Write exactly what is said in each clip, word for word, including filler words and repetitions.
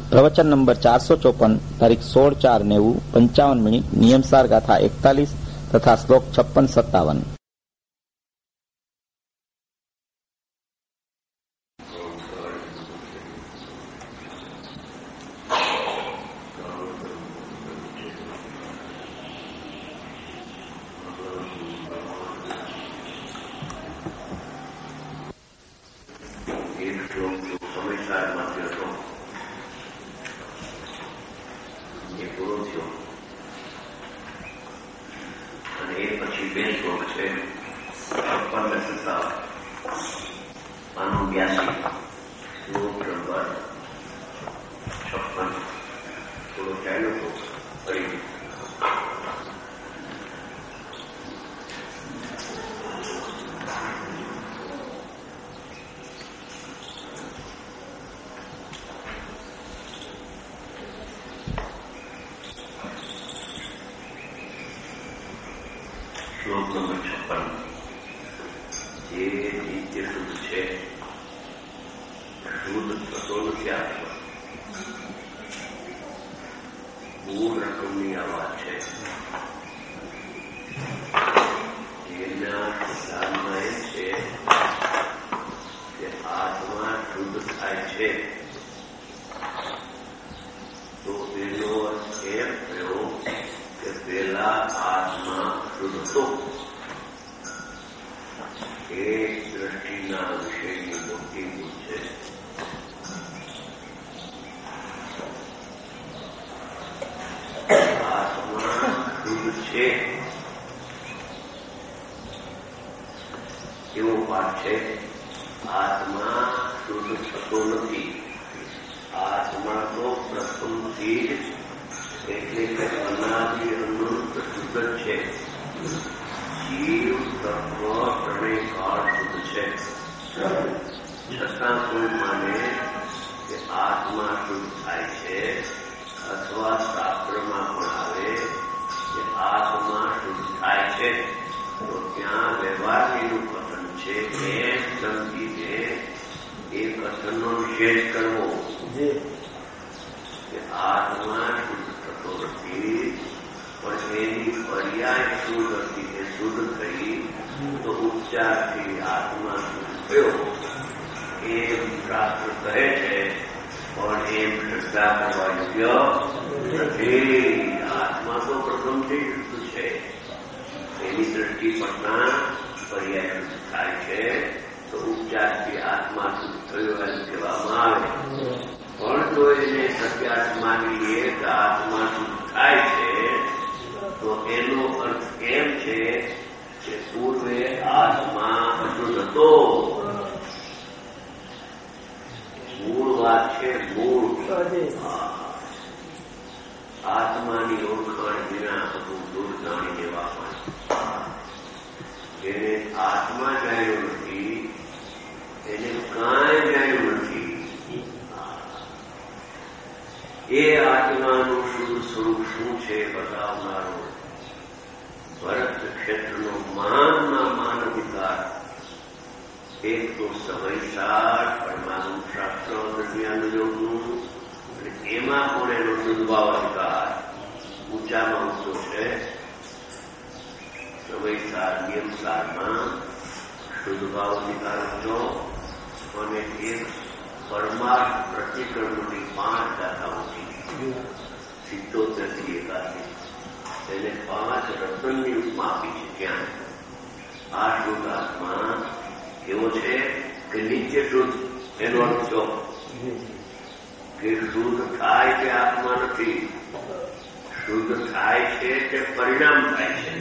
प्रवचन नंबर चार सौ चौपन तारीख सोल चार नेव पंचावन मिनिट नियमसार गाथा एकतालीस तथा श्लोक छप्पन सत्तावन। श्लोक नंबर छप्पन ये नित्य शुद्ध है, शुद्ध स्वतोल की आत्मा મૂળ રકમની આવાજ છે। એના સિદ્ધાંતમાં એ છે કે આત્મા શુદ્ધ થાય છે તો એનો અર્થ એમ થયો કે પેલા આત્મા શુદ્ધ હતો। એ દ્રષ્ટિના વિષયની મોટી ભૂલ છે। આત્મા શુદ્ધ છે એવો પાઠ છે। આત્મા શુદ્ધ થતો નથી। આત્મા તો પ્રથમથી એટલે કે અનાદિ અનંત શુદ્ધ છે। જીવ તત્વ ત્રણેય કાળ શુદ્ધ છે, છતાં કોઈ માને કે આત્મા શુદ્ધ થાય છે અથવા શાસ્ત્રમાં પણ આવે કે આત્મા શુદ્ધ થાય છે તો ત્યાં વ્યવહારનું કથન છે એમ સમજીને એ કથનનો નિષેધ કરવો કે આત્મા શુદ્ધ થતો નથી, પણ એની પર્યાય શુદ્ધ હતી એ શુદ્ધ થઈ તો ઉપચારથી આત્મા શુદ્ધ થયો એમ શાસ્ત્ર કહે છે। પણ એમ શ્રદ્ધા કરવા યોગ્ય નથી। આત્મા તો પ્રથમથી શુદ્ધ છે, એની દ્રષ્ટિ પરના પર્યાય શુદ્ધ થાય છે તો ઉપચારથી આત્મા શુદ્ધ થયો એમ કહેવામાં આવે। પણ જો એને સત્યાર્થ માની લઈએ કે આત્મા શુદ્ધ થાય છે તો એનો અર્થ એમ છે કે પૂર્વે આત્મા અશુદ્ધ હતો। મૂળ વાત છે, મૂળ આત્માની ઓળખાણ વિના બધું દૂર જાણી દેવા પણ જેને આત્મા જાણ્યો નથી એને કાંઈ જાણ્યું નથી। એ આત્માનું શુદ્ધ સ્વરૂપ શું છે બતાવનારો ભરત ક્ષેત્રનો માનમાં માન અધિકાર એક તો સમયસાર પરમાણુ શાસ્ત્ર દરમિયાન યોગનું અને એમાં પણ એનો શુદ્ધભાવ અધિકાર ઊંચામાં ઊંચો છે। સમયસાર નિયમસારમાં શુદ્ધભાવ અધિકાર ઊંચો અને એક પરમાર્થ પ્રતિક્રમણની પાંચ દાતાઓથી સિત્તોતેર થી એકાસી તેને પાંચ રત્નની ઉપમા આપી છે। ત્યાં આ શુદ્ધ આત્મા એવો છે કે નિત્ય શુદ્ધ એનો અર્થ જો કે શુદ્ધ થાય તે આત્મા નથી, શુદ્ધ થાય છે તે પરિણામ થાય છે।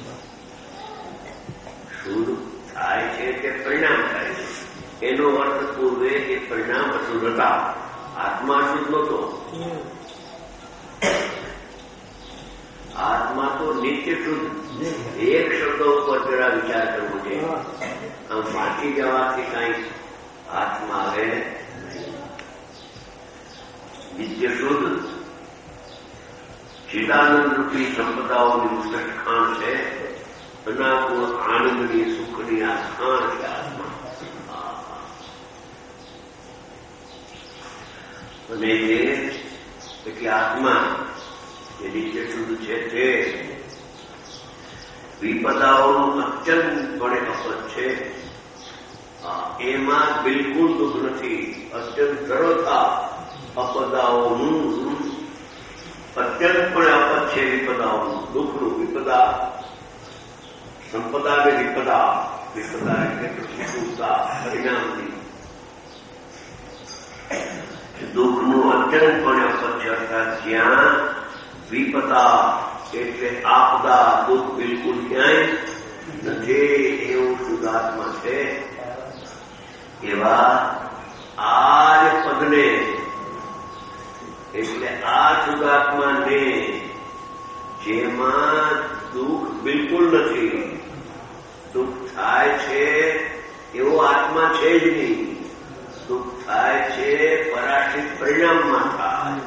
શુદ્ધ થાય છે તે પરિણામ થાય છે એનો અર્થ પૂર્વે એ પરિણામ અશુદ્ધ હતા, આત્મા શુદ્ધ નહોતો। આત્મા તો નિત્ય શુદ્ધ। એક શબ્દ ઉપર જરા વિચાર કરવો જોઈએ। આમ વાંચી જવાથી કઈ આત્મા આવે નિત્ય શુદ્ધ ચિદાનંદ રૂપી સંપદાઓની ઉસઠ ખાણ છે। અનાકુળ આનંદની સુખની આ ખાણ છે આત્મા। અને એ એટલે આત્મા એ નિત્ય શુદ્ધ છે તે વિપદાઓનું અત્યંતપણે અપદ છે. એમાં બિલકુલ દુઃખ નથી. અત્યંત સરળતા અપદાઓનું અત્યંતપણે અપદ છે. વિપદાઓનું દુઃખનું વિપદા સંપદા કે વિપદા વિપદા એટલે પ્રતિકૂળતા પરિણામની દુઃખનું અત્યંતપણે અપદ છે. અર્થાત જ્યાં વિપદા એટલે આપદા દુઃખ બિલકુલ ક્યાંય નથી એવું શુદ્ધાત્મા છે. એવા આ જ પદને એટલે આ શુદ્ધાત્માને જેમાં દુઃખ બિલકુલ નથી, દુઃખ થાય છે એવો આત્મા છે જ નહીં. દુઃખ થાય છે પરાશ્રિત પરિણામમાં થાય.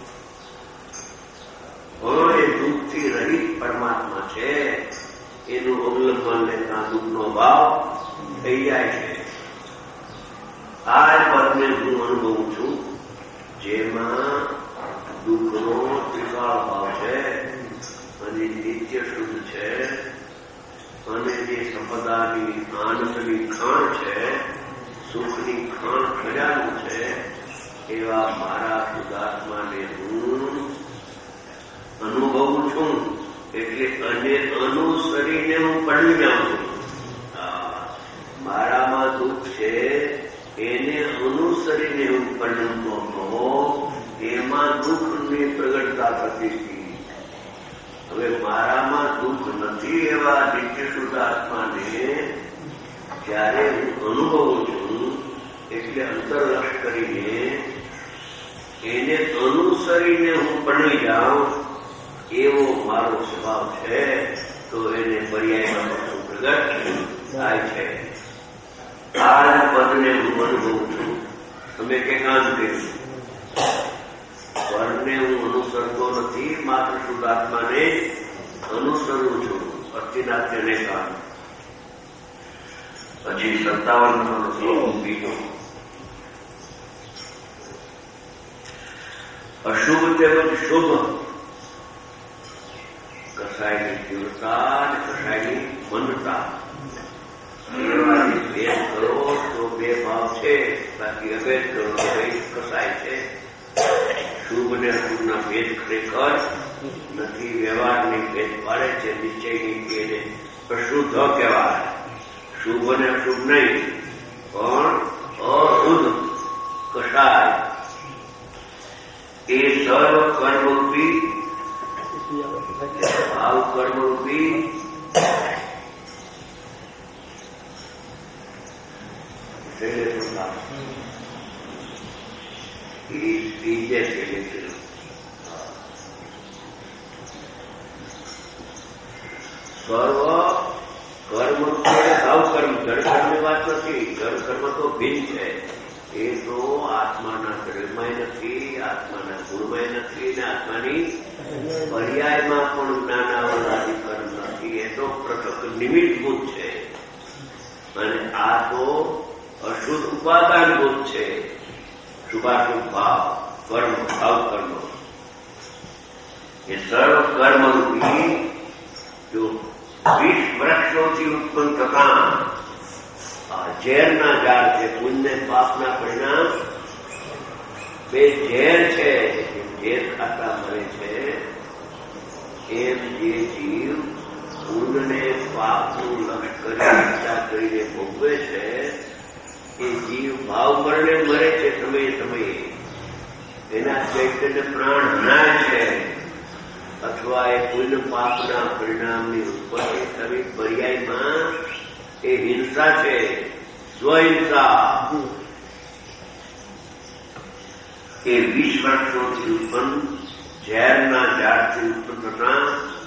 એ દુઃખથી રહિત પરમાત્મા છે. એનું અવલંબન લેતા દુઃખનો ભાવ થઈ જાય છે. આ જ પદને હું અનુભવું છું જેમાં દુઃખનો ત્રિકાળ ભાવ છે અને નિત્ય શુદ્ધ છે અને જે સંપદાની આનંદની ખાણ છે, સુખની ખાણ ખજાનું છે, એવા મારા શુદ્ધાત્માને હું અનુભવું છું. એટલે અને અનુસરીને હું પડી જાઉં છું. મારામાં દુઃખ છે એને અનુસરીને હું પરિણમતો હતો. એમાં દુઃખની પ્રગટતા થતી હતી. હવે મારામાં દુઃખ નથી એવા નિત્ય શુદ્ધ આત્માને જ્યારે હું અનુભવું છું એટલે અંતરલક્ષ કરીને એને અનુસરીને હું પડી જાઉં એવો મારો સ્વભાવ છે. તો એને પર્યાયમાં પ્રગટ થાય છે. આ પદને હું અનુભવું છું. તમે કે કામ કર્યું પદને હું અનુસરતો નથી, માત્ર શુદ્ધાત્માને અનુસરું છું. અર્થિનાથ્યને કામ પછી સત્તાવન શ્લોક બીજો અશુભ તેમજ શુભ કસાયની તીવ્રતા અને કસાયની મંદતા. ભેદ કરો તો બે ભાવ છે, બાકી અભેદ કરો તો કસાય છે. શુભ ને અશુભના ભેદ ખરેખર નથી. વ્યવહારની ભેદ પાડે છે. નિશ્ચયની કે એને અશુદ્ધ કહેવાય. શુભ અને અશુભ નહીં પણ અશુદ્ધ કસાય એ સર્વ કર્મરૂપી ભાવ કર્મરૂપી ત્રીજે સર્વ કર્મ ભાવ કર્મ જળ કર્મની વાત નથી. જળ કર્મ તો ભિન્ન છે. એ તો આત્માના શરીરમાંય નથી, આત્માના ગુણમાં નથી ને આત્માની પર્યાયમાં પણ જ્ઞાનાવલાદી કર્મ નથી. એ તો પૃથક નિમિત્તભૂત છે. અને આ તો અશુદ્ધ ઉપાદાનભૂત છે. શુભાશુભ ભાવ કર્મ ભાવ કર્મ એ સર્વ કર્મરૂપી જો વીસ વૃક્ષોથી ઉત્પન્ન થતા ઝેરના ઝાડ છે. પુણ્ય પાપના પરિણામ બે ઝેર છે. ઝેર ખાતા મરે છે. એમ જે જીવ પુણ્યને પાપનું લક્ષ કરી ઈચ્છા કરીને ભોગવે છે એ જીવ ભાવ મરણે મરે છે. સમયે સમયે એના ચૈતન્ય પ્રાણ હણાય છે અથવા એ પુણ્ય પાપના પરિણામની ઉત્પત્તિ થવી પર્યાયમાં એ હિંસા છે. સ્વહિંસા એ વીસ વર્ષોથી ઉત્પન્ન ઝેરના ઝાડથી ઉત્પન્ન થતા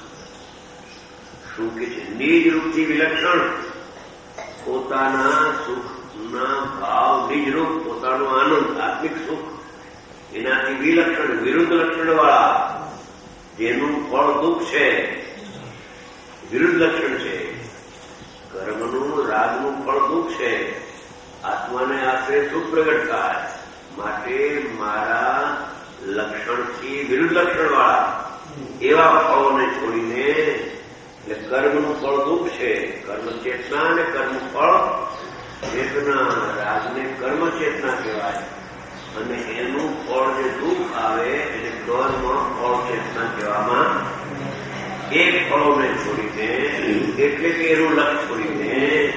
શું કે છે નિજ રૂપથી વિલક્ષણ પોતાના સુખના ભાવ નિજરૂપ પોતાનો આનંદ આત્મિક સુખ એનાથી વિલક્ષણ વિરુદ્ધ લક્ષણ વાળા જેનું ફળ દુઃખ છે વિરુદ્ધ લક્ષણ છે. કર્મનું રાગનું ફળ દુઃખ છે. આત્માને આશ્રય સુખ પ્રગટ થાય માટે મારા લક્ષણથી વિરુદ્ધ લક્ષણ વાળા એવા ફળોને છોડીને, એટલે કર્મનું ફળ દુઃખ છે, કર્મ ચેતના અને કર્મ ફળ ચેતના. રાગને કર્મ ચેતના કહેવાય અને એનું ફળ જે દુઃખ આવે એને કર્મ ફળ ચેતના કહેવામાં. એ ફળોને છોડીને, એટલે કે એનું લક્ષ છોડીને,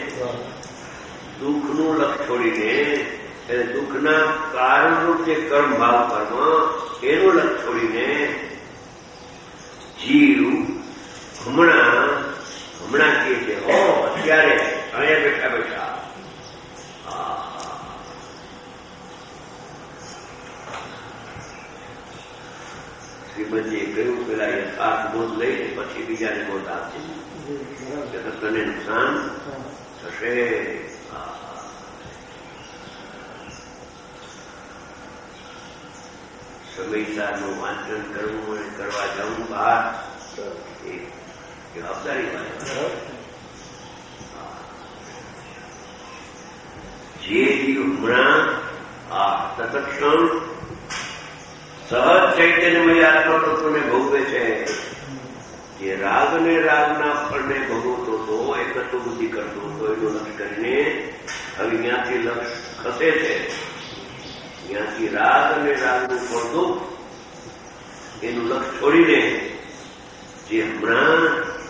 દુઃખનું લક્ષ છોડીને, એટલે દુઃખના કારણરૂપ જે કર્મ ભાવ કર્મ એનું લક્ષ છોડીને જીવ હમણાં હમણાં કહે છે, હો અત્યારે અહીંયા બેઠા બેઠા શ્રીમદજીએ કહ્યું, પેલા યથાર્થ બોધ લઈને પછી બીજાને બોધ આપશે, તને નુકસાન થશે. સમયસારનું વાંચન કરવું અને કરવા જવું બહાર એ જવાબદારી વાળા. જે જીવ હમણાં આ તત્ક્ષણ સહજ ચૈતન્યમય આત્મતત્વને ભોગવે છે, જે રાગ અને રાગના ફળને ભોગવતો હતો, એકત્વ બુદ્ધિ કરતો હતો, એનું લક્ષ કરીને હવે જ્યાંથી લક્ષ ખસે છે, ત્યાંથી રાગ અને રાગનું ફળ દુઃખ એનું લક્ષ છોડીને જે હમણાં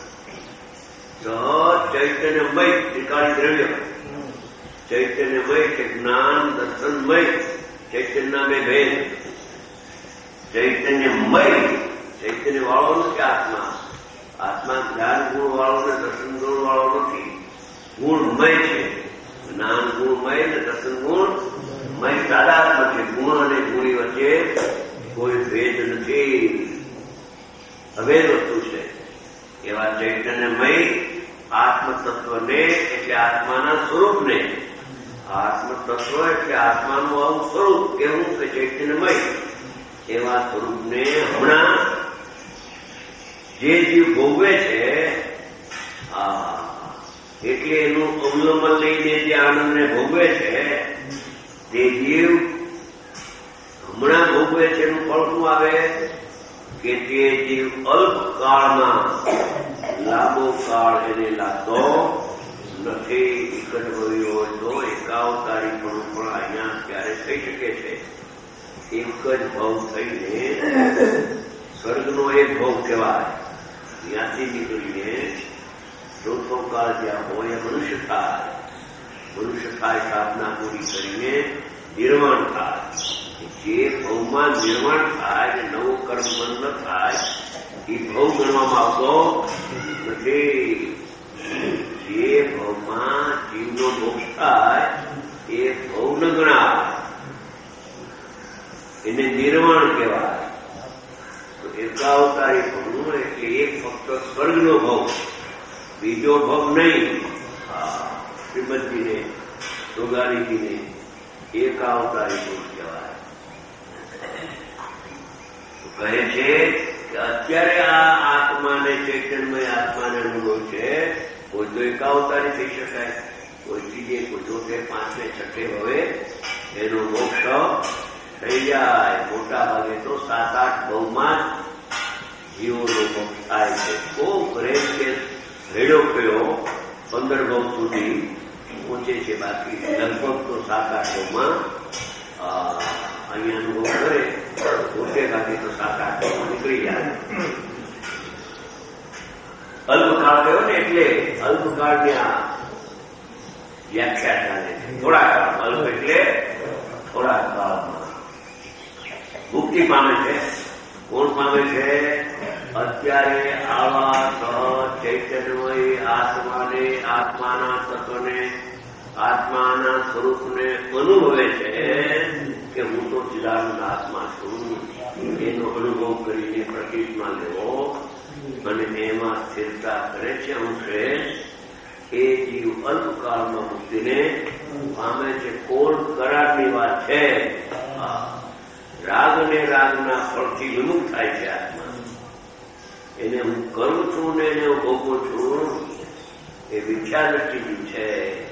સહજ ચૈતન્યમય ત્રિકાળી દ્રવ્ય ચૈતન્યમય કે જ્ઞાન દર્શનમય ચૈતન્ય બે ભેદ, ચૈતન્યમય ચૈતન્ય વાળો નથી આત્મા. આત્મા જ્ઞાન ગુણ વાળો ને દર્શન ગુણ વાળો નથી, ગુણમય છે. જ્ઞાન ગુણમય ને દર્શન ગુણ મય તાદાત્મ્ય છે. ગુણ અને ગુણી વચ્ચે કોઈ ભેદ નથી, અભેદ વસ્તુ છે. એવા ચૈતન્યમય આત્મતત્વને એટલે આત્માના સ્વરૂપને, આત્મતત્વ એટલે આત્માનું આવું સ્વરૂપ કેવું કે ચૈતન્યમય, એવા સ્વરૂપને હમણાં જે જીવ ભોગવે છે, એટલે એનું અવલંબન લઈને જે આનંદને ભોગવે છે, તે જીવ હમણાં ભોગવે છે. એનું ફળ શું આવે કે તે જીવ અલ્પકાળમાં લાંબો કાળ એને લાગતો નથી. એક જ ભવ્ય હોય તો એકાવતારી પણ પણ અહીંયા ત્યારે થઈ શકે છે. એક જ ભાવ થઈને સ્વર્ગનો એક ભાવ કહેવાય, ત્યાંથી નીકળીને ચોથો કાળ જ્યાં હોય મનુષ્ય થાય, મનુષ્ય થાય સાધના પૂરી કરીને નિર્માણ થાય. જે ભાવમાં નિર્માણ થાય, નવું કર્મ બંધ થાય, એ ભાવ ગણવામાં આવતો નથી. જે ભાવમાં જીવનો મોક્ષ થાય એ ભાવ ન ગણાય, એને નિર્માણ કહેવાય. તો એકાવતારી ભવનું એટલે એક ફક્ત સ્વર્ગનો ભવ, બીજો ભવ નહીં. શ્રીમદજીને સોગારીજીને એકાવતારી ભવ કહેવાય. કહે છે કે અત્યારે આ આત્માને ચૈતન્યમય આત્માને અનુભવ છે. કોઈ તો એકાવતારી થઈ શકાય, કોઈ ત્રીજે, કોઈ ચોથે, પાંચમે, છઠ્ઠે હવે એનો મોક્ષ થઈ જાય. મોટા ભાગે તો સાત આઠ ભવમાં જીવોનો મોક્ષ થાય છે. ખૂબ રેસ કે રેડો કયો પંદર ભવ સુધી પહોંચે છે. બાકી લગભગ તો સાત આઠ ભવમાં અહીંયા અનુભવ કરે, મોટે ભાગે તો સાત આઠ ભવમાં નીકળી જાય. અલ્પકાળ કયો ને એટલે અલ્પકાળની આ વ્યાખ્યા ચાલે છે. થોડા કાળ, અલ્પ એટલે થોડા કાળમાં મુક્તિ પામે છે. કોણ પામે છે? અત્યારે આવા સહજ ચૈતન્યમય આત્માને, આત્માના તત્વને, આત્માના સ્વરૂપને અનુભવે છે કે હું તો ચિદાનંદ આત્મા છું. એનો અનુભવ કરીને પ્રતિષ્ઠા લેવો અને એમાં સ્થિરતા કરે છે. અંશે એ જીવ અલ્પકાળમાં મુક્તિને પામે છે. કોણ કરારની વાત છે. રાગ અને રાગના ફળથી વિમુખ થાય છે આત્મા. એને હું કરું છું ને એને હું ભોગવું છું એ મિથ્યા દ્રષ્ટિથી છે.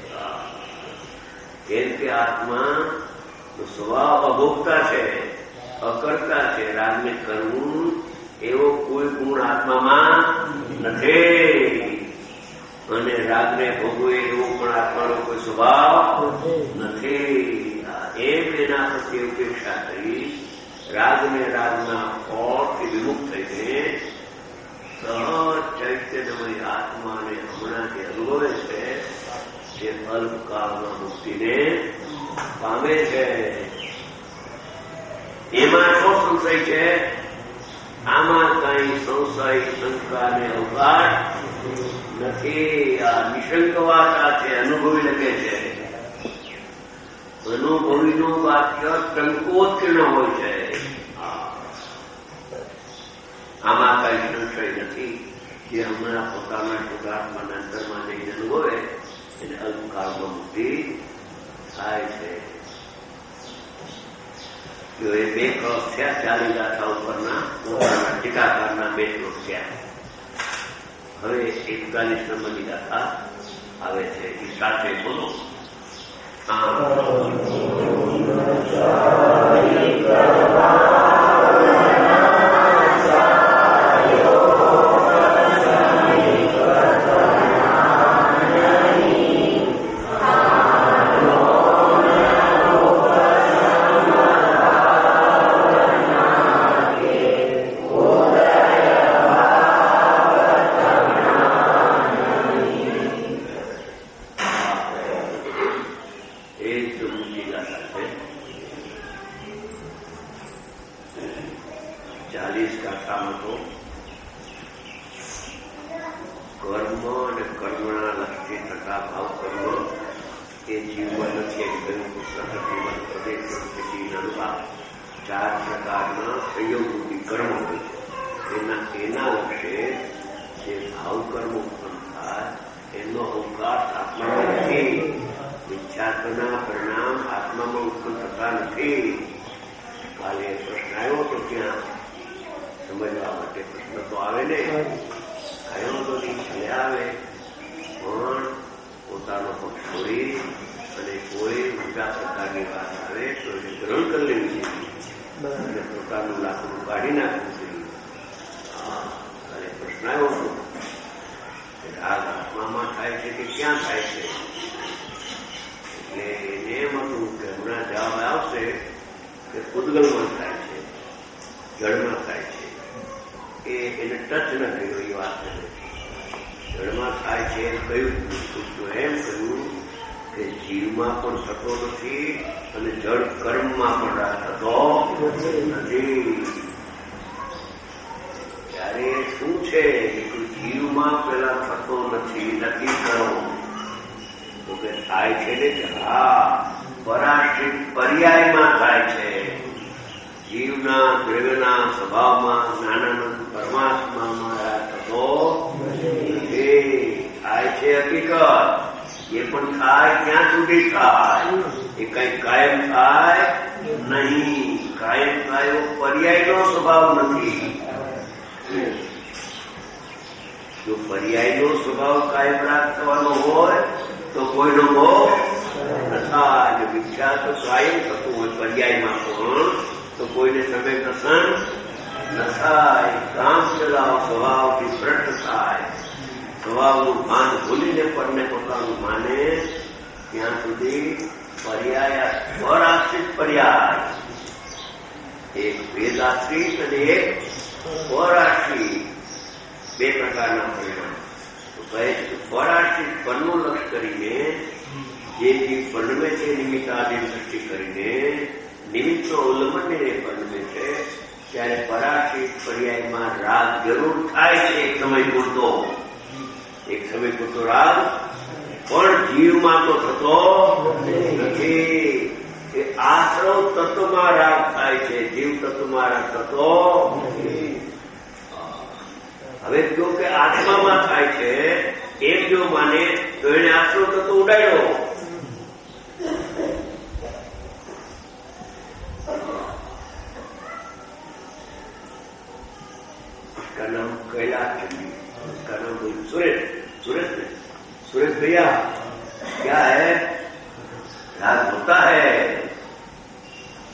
કેમ કે આત્મા સ્વભાવ અભોગતા છે. અકર્તા છે. રાગને કરવું એવો કોઈ ગુણ આત્મામાં નથી અને રાગને ભોગવે એવો પણ આત્માનો કોઈ સ્વભાવ નથી. એમ એના પ્રત્યે ઉપેક્ષા કરી રાગને રાગના ફળથી વિમુખ થઈને સહજ ચૈતન્યમય આત્માને હમણાં જે અનુભવે છે તે અલ્પકાળમાં મુક્તિને પામે છે. એમાં શું સંશય છે? આમાં કઈ સંશય શંકાને અવકાશ નથી. આ નિશંકવાતા છે, અનુભવી લખે છે. અનુભવીનું વાક્ય ટંકોત્કીર્ણ હોય છે. આમાં કઈ સંશય નથી. જે હમણાં પોતાના શુદ્ધાત્માના અંતરમાં જઈને અનુભવે એને અલ્પકાળમાં મુક્તિ થાય છે. જો એ બે ક્રોસ થયા ચાલી ગાથા ઉપરના પોતાના ટીકાકારના બે ક્રોસ થયા. હવે એકતાલીસ નંબરની ગાથા આવે છે. એ સાથે બોલો.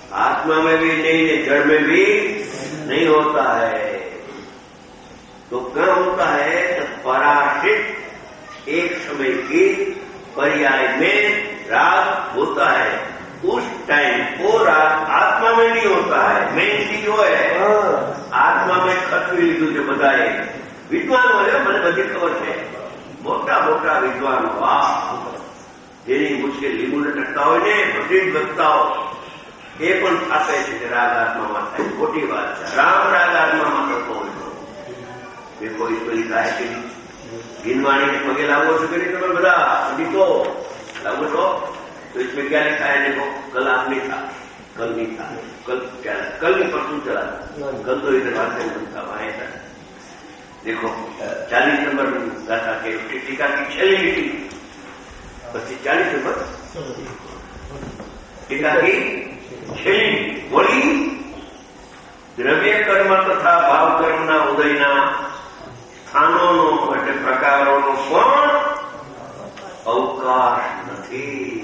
आत्मा में भी नहीं, जड़ में भी नहीं होता है। तो क्या होता है? तो पराश्रित एक समय की पर्याय में राग होता है। उस टाइम वो राग आत्मा में नहीं होता है। मेन चीज वो है, आत्मा में खतरी लीधु जो बताए विद्वान हो मैंने बधी खबर है। मोटा मोटा विद्वान वाह જેની મુશ્કેલ લીંબુ લટકતા હોય ને બધી જ ભક્તાઓ એ પણ આપે છે કે રાગ આત્મામાં થાય. ખોટી વાત છે. રામ રાગ આત્મામાં થતો હોય તો देखो इसको लिखा है कि गिनवाणी के पगे लागू हो चुके नहीं तुम्हें बता लिखो लागू तो तो इसमें क्या लिखा है? देखो कल आप नहीं था, कल नहीं था, कल क्या कल नहीं परसों चला, कल तो इधर बात नहीं था वहां था. देखो चालीस नंबर गाथा के टीका की छेली लिखी પછી ચાલીસ નંબર ટીકા की છેલ્લી બોલી દ્રવ્ય કર્મ તથા ભાવ કર્મના ઉદયના સ્થાનોનો એટલે પ્રકારોનો પણ અવકાશ નથી.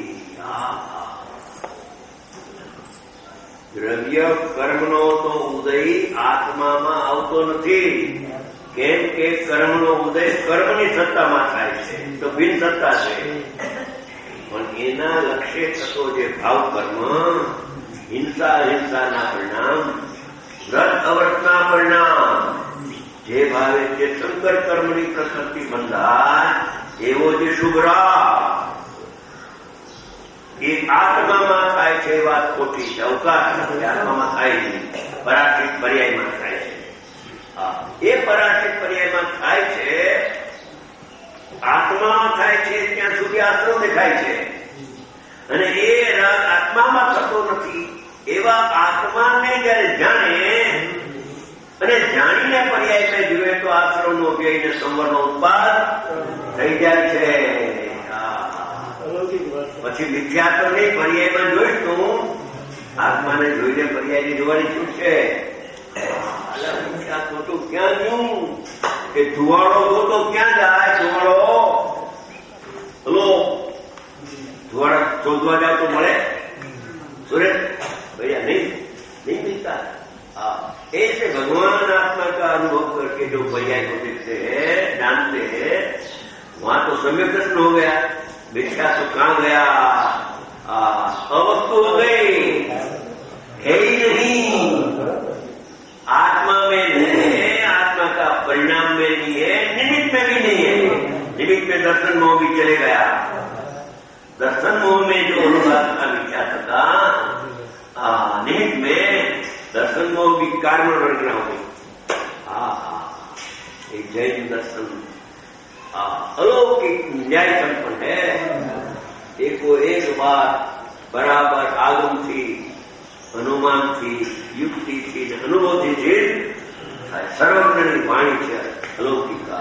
દ્રવ્ય કર્મનો તો ઉદય આત્મામાં આવતો નથી. કેમ કે કર્મનો ઉદય કર્મની સત્તામાં થાય છે તો બિન સત્તા છે. પણ એના લક્ષ્ય થતો જે ભાવ કર્મ હિંસા હિંસાના પરિણામ વ્રત અવ્રતના પરિણામ જે ભાવે જે શંકર કર્મની પ્રકૃતિ બંધાય એવો જે શુભરા એ આત્મામાં થાય છે. વાત ખોટી છે. અવકાશ નથી. આત્મામાં થાય નહીં. પરાશ્રિત પર્યાયમાં થાય છે. એ પરાશ્રિત પર્યાયમાં થાય છે. આત્મામાં થાય છે ત્યાં સુધી આશ્રમ દેખાય છે અને એ રાગ આત્મામાં થતો નથી. એવા આત્માને જયારે જાણે અને જાણીને પર્યાયમાં જુએ તો આશ્રમનો વ્યય ને સંવરનો ઉત્પાદ થઈ જાય છે. પછી મિથ્યા તો નહીં, પર્યાયમાં જોઈશું. આત્માને જોઈને પર્યાયની જોવાની શું છે? ખોટું ક્યાં ગયું કે ધુવાડો ગોતો ક્યાં જાય? ધુવાડો હલો ધુવાડા શોધવા જાવ તો મળે? સુરેશ भैया नहीं नहीं मिलता. ऐसे भगवान आत्मा का अनुभव करके जो पर्याय को देखते हैं, जानते हैं, वहां तो सम्यक दर्शन हो गया. मिथ्या तो कहां गया? अवस्तु हो गई, है ही नहीं. आत्मा में नहीं है, आत्मा का परिणाम में नहीं है, निमित्त में भी नहीं है. निमित्त में दर्शन मोह भी चले गया. दर्शन मोह में जो अनुवाद का मिथ्या था, निमित्त में दर्शन मोह भी कारण रचना हो गई. एक जैन दर्शन अलौकिक न्याय संपन्न है. एको एक बात बराबर आगम थी, अनुमान थी, युक्ति थी, अनुभव थी. सर्वज्ञની વાણી છે અલૌકિકા.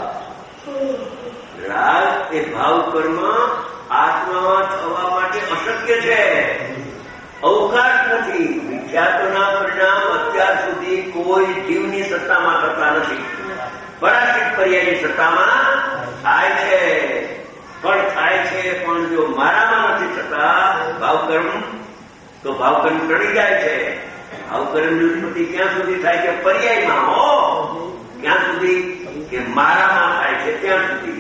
રાગ એ ભાવ કર્મ આત્મામાં થવા માટે અશક્ય છે. અવકાશ નથી. વિખ્યાતોના પરિણામ અત્યાર સુધી કોઈ જીવની સત્તામાં થતા નથી. પરાશ્રિત પર્યાયની સત્તામાં થાય છે. પણ થાય છે પણ જો મારામાં નથી થતા ભાવકર્મ તો ભાવકર્મ ટળી જાય છે. ભાવકર્મની ઉત્પત્તિ ક્યાં સુધી થાય છે? પર્યાયમાં. હો ક્યાં સુધી? કે મારામાં થાય છે ત્યાં સુધી.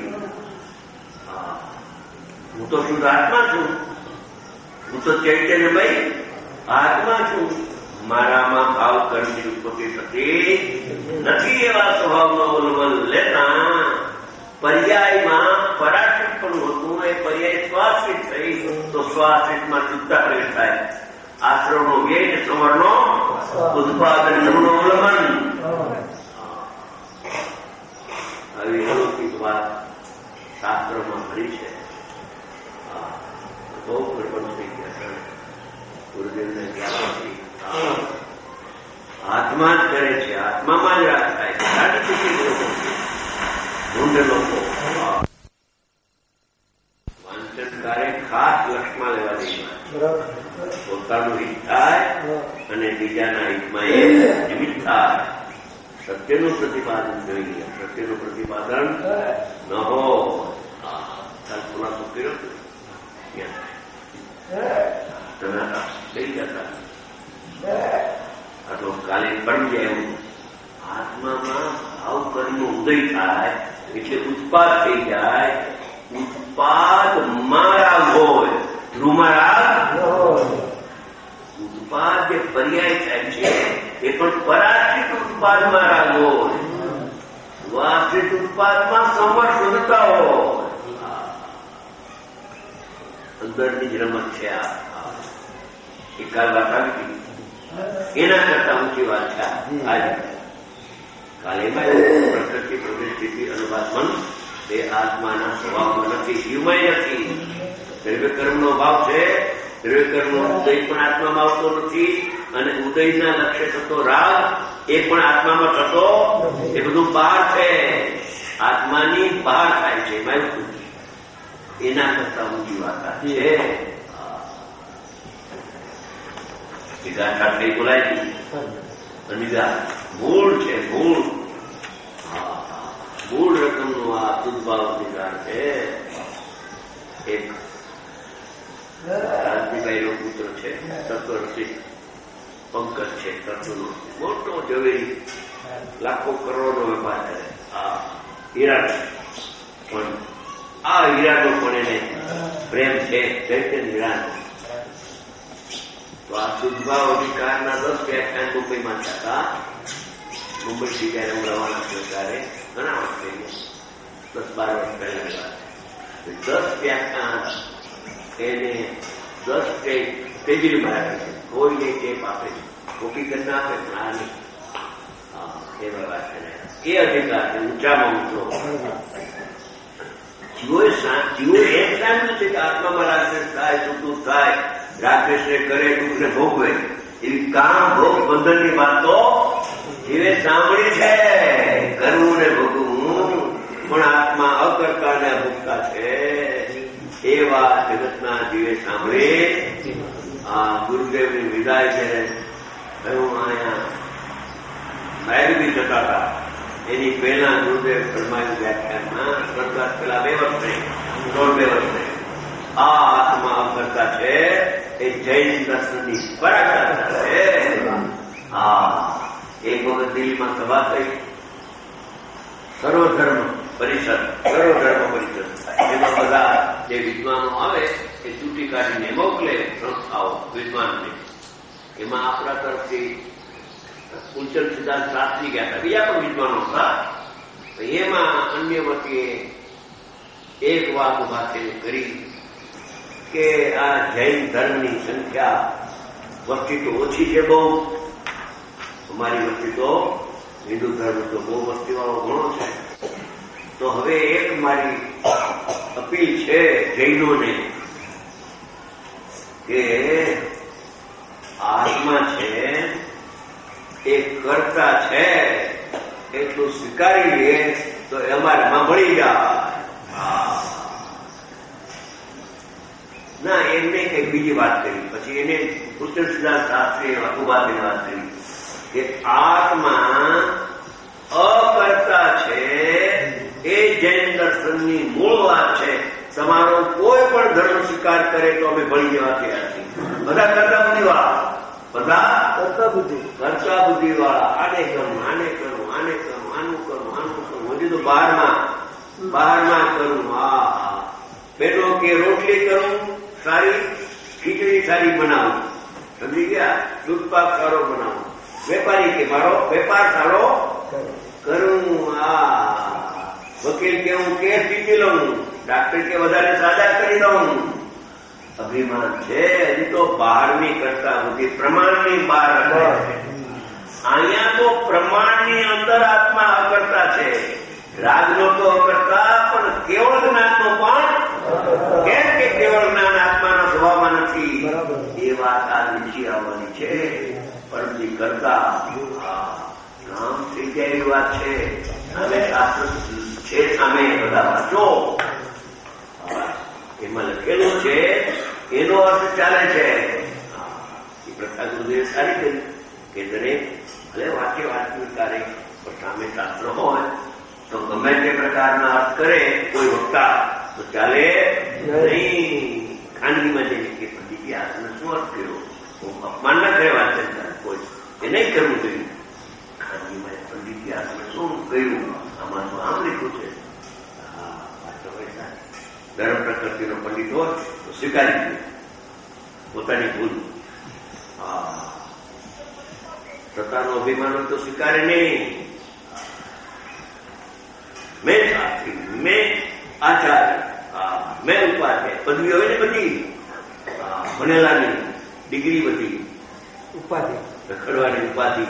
હું તો શુદ્ધ આત્મા છું. હું તો ચૈતન્યમય આત્મા છું. મારામાં ભાવ કર્મની ઉત્પત્તિ થતી નથી. એવા સ્વભાવનો અવલંબન લેતા પર્યાયમાં પરાશ્રિત પણ હતું. એ પર્યાય સ્વાશ્રિત થઈ તો સ્વાશ્રિતમાં શુદ્ધતા પ્રવેશ થાય. આશ્રમનો વ્યય ને સંવરનો ઉત્પાદન નું અવલંબન. આવી અલૌકિક વાત શાસ્ત્રમાં ભરી છે. બહુ ગડબડ થઈ ગયા. ગુરુદેવને જ્ઞાનથી આત્મા જ કરે છે. આત્મામાં જ રાગ થાય છે. સાડી ચૂકી લોકો ઢૂંઢ લોકો વાંચન કાર્ય ખાસ લક્ષમાં લેવા દઈએ. પોતાનું હિત થાય અને બીજાના હિતમાં એ નિમિત્ત થાય. સત્યનું પ્રતિપાદન જોઈએ. સત્યનું પ્રતિપાદન ન હો. ચાલ ખુલાસો કર્યો તમે લઈ જતા આ તો કાલે પડી જાય એવું. આત્મામાં ભાવ કર્મનો ઉદય થાય એટલે ઉત્પાદ થઈ જાય. ઉત્પાદ મારા હોય ધ્રુમારાગ ઉત્પાદ જે પર્યાય થાય છે એ પણ પરાશ્રિત ઉત્પાદમાં રાગ હોય. વાશ્રિત ઉત્પાદમાં સંવર્ધનતા હોય. અંદરની જ રમત છે. આ એકાદ વાત આવી એના કરતા ઊંચી વાત છે આજે. કાલે પ્રકૃતિ પ્રવૃત્તિ અનુવાદ મન તે આત્માના સ્વભાવમાં નથી, જીવમાં નથી. દ્રવ્ય કર્મનો ભાવ છે. દ્રવ્ય કર્મનો ઉદય પણ આત્મામાં આવતો નથી અને ઉદયના લક્ષ્ય થતો રાગ એ પણ આત્મામાં થતો એ બધું બહાર છે. આત્માની બહાર થાય છે. એના કરતા ઊંચી વાત છે. ગાંઠા થઈ બોલાય અનિગા મૂળ છે. મૂળ મૂળ રકમનો આ ઉદ્ભાવ અધિકાર છે. એક રાજવીભાઈ નો પુત્ર છે, સત્વરસિંહ પંકજ છે. તત્વનો મોટો ઝવેરી લાખો કરોડનો વેપાર કરે. આ હીરા પણ આ હીરાનો પણ એને પ્રેમ છે ચૈતન્ય હીરાનો. તો આ સુદભાવ અધિકારના દસ વ્યાખ્યાન મુંબઈમાં થતા. મુંબઈથી જયારે હું રવાના થયો ત્યારે ઘણા વર્ષ થઈ ગયા, દસ બાર વર્ષ પહેલા. દસ વ્યાખ્યાન એને દસ પેજીમાં રાખે છે. કોઈ એક ટેપ આપે છે, કોપી કરી ના આપે પણ આ નહીં. એવા વાત છે. એ અધિકાર છે ઊંચામાં ઊંચો. જીવોએ જીવો એમ જાણ્યું છે કે આત્મામાં રાગદ્વેષ થાય, સુખ થાય, રાગદ્વેષને કરે, દુઃખને ભોગવે. એવી કામ ભોગ બંધનની વાતો જીવે સાંભળી છે. કરવું ને ભોગવું પણ આત્મા અકર્તા ને અભોગતા છે. એ વાત જગતના જીવે સાંભળી. આ ગુરુદેવની વિદાય છે હું અહીંયા મહેરબી થતા હતા. એની પહેલા ગુરુદેવ ફરમાયું વ્યાખ્યાનમાં સ્વર્ગાત પેલા બે વર્ષ નહીં, દોઢ બે વર્ષ નહીં. આ આત્મા અકર્તા છે એ જૈન દર્શનની પરાકાષ્ઠા છે. હા, એક વખત દિલ્હીમાં સભા થઈ. સર્વધર્મ પરિષદ સર્વધર્મ પરિષદ એમાં બધા જે વિદ્વાનો આવે એ ચૂંટી કાઢીને મોકલે સંસ્થાઓ વિદ્વાનને. એમાં આપણા તરફથી કુલચંદ સિદ્ધાંત શાસ્ત્રી ગયા હતા, બીજા પણ વિદ્વાનો હતા. એમાં અન્ય વતીએ એક વાત ઉભા કરી કે આ જૈન ધર્મની સંખ્યા વસ્તી તો ઓછી છે બહુ. અમારી વસ્તી તો હિન્દુ ધર્મ તો બહુ વસ્તીવાળો ઘણો છે. તો હવે એક મારી અપીલ છે જૈનોને કે આત્મા છે એ કરતા છે એટલું સ્વીકારી લે તો અમારામાં ભળી જાય. ના, એમને કઈ બીજી વાત કરી. પછી એને કુલચંદ સિદ્ધાંત શાસ્ત્રીએ અખુબાની વાત કરી કે આત્મા અકર્તા છે એ જૈન દર્શનની મૂળ વાત છે. તમારો કોઈ પણ ધર્મ સ્વીકાર કરે તો અમે ભળી જવા તૈયાર છીએ. બધા કરતા બુદ્ધિવાળા, બધા કરતા બુદ્ધિ કરતા બુદ્ધિવાળા આને કરું, આને કરું, આને કરું, આનું કરું, આનું કરું, હજુ તો બહારમાં બહારમાં કરું. હા, પેલો કે રોટલી કરું સારી, ખીચડી સારી બનાવું, સમજી ગયા, દૂધ પાક સારો બનાવું. વેપારી કે મારો વેપાર સારો કરું. આ વકીલ કે હું કેસ જીતી લઉં, ડાક્ટર કે વધારે સાજા કરી દઉં. અભિમાન છે હજી તો બહારની કરતા બુદ્ધિ પ્રમાણની બહાર રહે છે. અહીંયા તો પ્રમાણની અંદર આત્મા અકર્તા છે. રાગનો તો અકર્તા પણ કેવળ જ્ઞાનનો પણ. કેમ કે કેવળ જ્ઞાન આત્માના સ્વભાવમાં નથી. એ વાત આ નીચે આવવાની છે. પરમથી કરતા કામ થઈ જાય એવી વાત છે. સામે શાસ્ત્ર છે, સામે બધા વાંચો, એમાં લખેલું છે. એનો અર્થ ચાલે છે. એ પ્રથા ગુરુદેવ સારી કરી કે દરેક ભલે વાક્ય વાંચવું કરે પણ સામે શાસ્ત્ર હોય તો ગમે તે પ્રકારના અર્થ કરે કોઈ વક્તા તો ચાલે નહીં. ખાનગીમાં જઈને કે પતિ ગયા તમે શું અર્થ કર્યો? હું અપમાન ના કરે વાંચન એ નહીં કરવું જોઈએ. ખાનગીમાં પંડિતજી આપણે શું કહ્યું, આમાં તો આમ લીધું છે. હા, વાત તો હોય. ધર્મ પ્રકૃતિનો પંડિત હોય તો સ્વીકારી દે પોતાની ભૂલ. હા, સત્તાનો અભિમાન તો સ્વીકારે નહીં. મેં સાથી, મેં આચાર્ય, મેં ઉપાધ્યાય, પદવી હોય ને બધી ભણેલાની ડિગ્રી, બધી ઉપાધિ રખડવાની ઉપાધિ.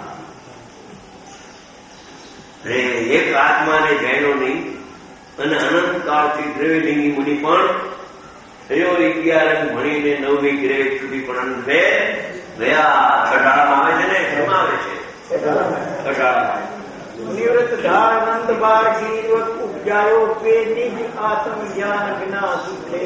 એક આત્માને જાણ્યો નહીં અને અનંત કાળથી દ્રવ્યલિંગી મુનિ પણ થયો અગિયાર ભણીને નવમી ગ્રેડ સુધી પણ અંતે ગયા. કટાળામાં આવે છે ને, એમાં આવે છે કટાળામાં. નિવૃત્ત ધારનંદ બાળકી ઉપજાયો પે નિજ આત્મ જ્ઞાન વિના સુખે.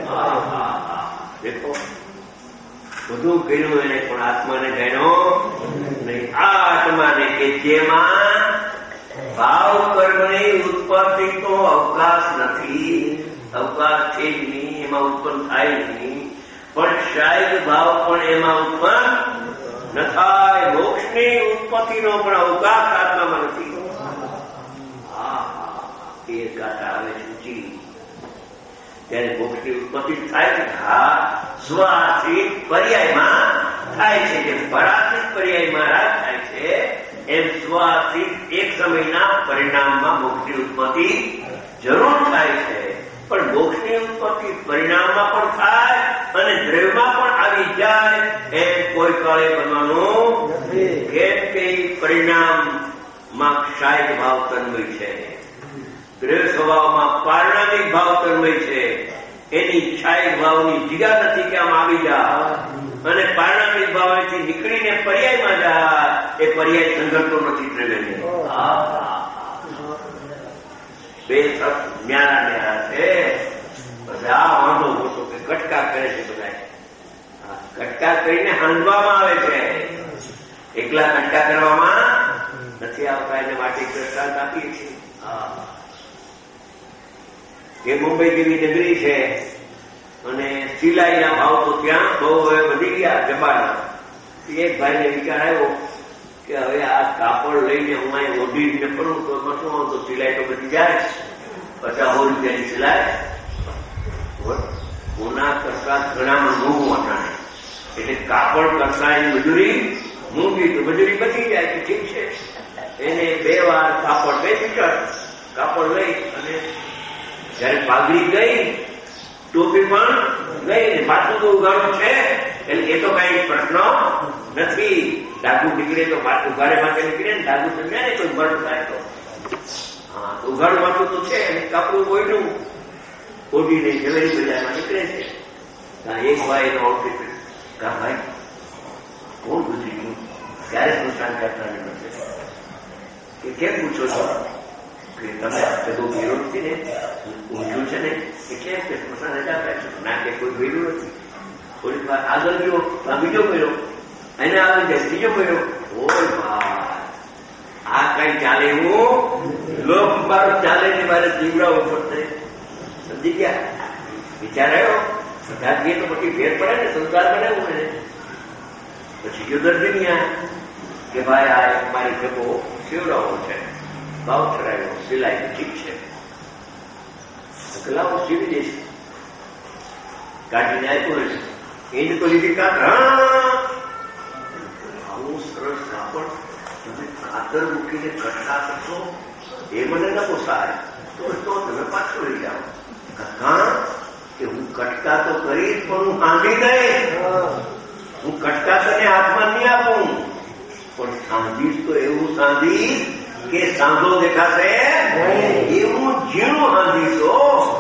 દેખો બધું કર્યું એને પણ આત્માને જાણ્યો નહીં. આ આત્માને કે જેમાં ભાવ કર્મની ઉત્પત્તિ તો અવકાશ નથી, અવકાશ છે જ નહીં, એમાં ઉત્પન્ન થાય નહીં. પણ શાયદ ભાવ પણ એમાં ઉત્પન્ન ન થાય. મોક્ષની ઉત્પત્તિનો પણ અવકાશ આત્મામાં નથી. હા, એ ગાથા આવે સૂચી. ત્યારે મોક્ષની ઉત્પત્તિ થાય છે. હા, સ્વાર્થિક પર્યાયમાં થાય છે. જેમ પરાર્થિક પર્યાયમાં રાગ થાય છે, એમ સ્વાર્થિક એક સમયના પરિણામમાં મોક્ષની ઉત્પત્તિ જરૂર થાય છે. પણ મોક્ષની ઉત્પત્તિ પરિણામમાં પણ થાય અને દ્રવ્યમાં પણ આવી જાય એમ કોઈ કાળે બનવાનું કેમ કે પરિણામમાં ક્ષાયક ભાવ તન્મય છે, દ્રવ્ય સ્વભાવમાં પારણામિક ભાવ તન્મય છે. એની ક્ષાયક ભાવની જગ્યા નથી કે આમ આવી જાય અને પારણામિક ભાવથી નીકળીને પર્યાયમાં જાય. એ પર્યાય સંઘર્ષતો નથી દ્રવ્યને. બે ન્યારા ન્યારા છે બધા. વાંધો મોટો કે કટકા કરે છે બધા. કટકા કરીને હાંધવામાં આવે છે, એકલા કટકા કરવામાં નથી આવતા. એને માટે દ્રષ્ટાંત આપીએ છીએ. એ મુંબઈ જેવી નગરી છે અને સિલાઈના ભાવ તો ત્યાં બહુ હવે વધી ગયા જબાના. એક ભાઈને વિચાર આવ્યો કે હવે આ કાપડ લઈને હું અહીં ઓઢીને ફરું તો શું તો સિલાઈ તો બધી જાય. પચાસ સો રૂપિયાની સિલાઈ કોના કરતા ઘણામાં મોંઘું અટાણે. એટલે કાપડ કરતા એની મજૂરી મોંઘી, તો મજૂરી બચી જાય કે ઠીક છે. એને બે વાર કાપડ બે મીટર કાપડ લઈ અને જયારે પાઘડી ગઈ, ટોપી પણ ગઈ, પાછું તો ઉગાડું છે એટલે એ તો કઈ પ્રશ્ન નથી. ડાકુ નીકળે તો ઉઘાડે માટે નીકળે ને, ડાકુ તો ને કોઈ ઉઘાડું થાય તો હા ઉઘાડું વાળું તો છે. કાપડું કોઈનું ઓઢીને ઝવેરી બજારમાં નીકળે છે. એક ભાઈ એનો આઉટફિટ કા ભાઈ કોણ ગુજરી ગયું, ક્યારે સ્મશાન યાત્રાને મળશે કે કેમ પૂછો છો કે તમે બધું વિરોધ છે ને ઊંચું છે ને એ કેમ કે સ્મશાન જતા છો ના કે કોઈ ભેડું નથી. થોડીક વાર આગળ ગયો બીજો કર્યો, એને આગળ જાય ત્રીજો કર્યો. ઓય ભાઈ આ કઈ ચાલે એવું લોક મારો ચાલે ને મારે જીવડાવવું પડશે. સમજી ગયા? વિચાર આવ્યો સદાજીએ તો પછી ભેર પડે ને, સંસ્કાર બનાવવું ને. પછી ગયો દર્દીની કે ભાઈ આ એક મારી જગો સીવડાવો છે, ભાવ ચડાવ્યો, સિલાઈ ઠીક છે, લાવો સીવી દઈશ. કાઢીને આપ્યું હશે એને તો લીધી કાક. આવું સરસ કાપડ તમે ખાતર મૂકીને કટકા કરશો એ મને ન પોસાય તો તમે પાછો લઈ જાઓ. હા કે હું કટકા તો કરીશ પણ હું સાંધી નહીં, હું કટકા તને હાથમાં નહીં આપું પણ સાંધીશ તો એવું સાંધીશ કે સાંધો દેખાશે એવું ઝીણું સાંધીશો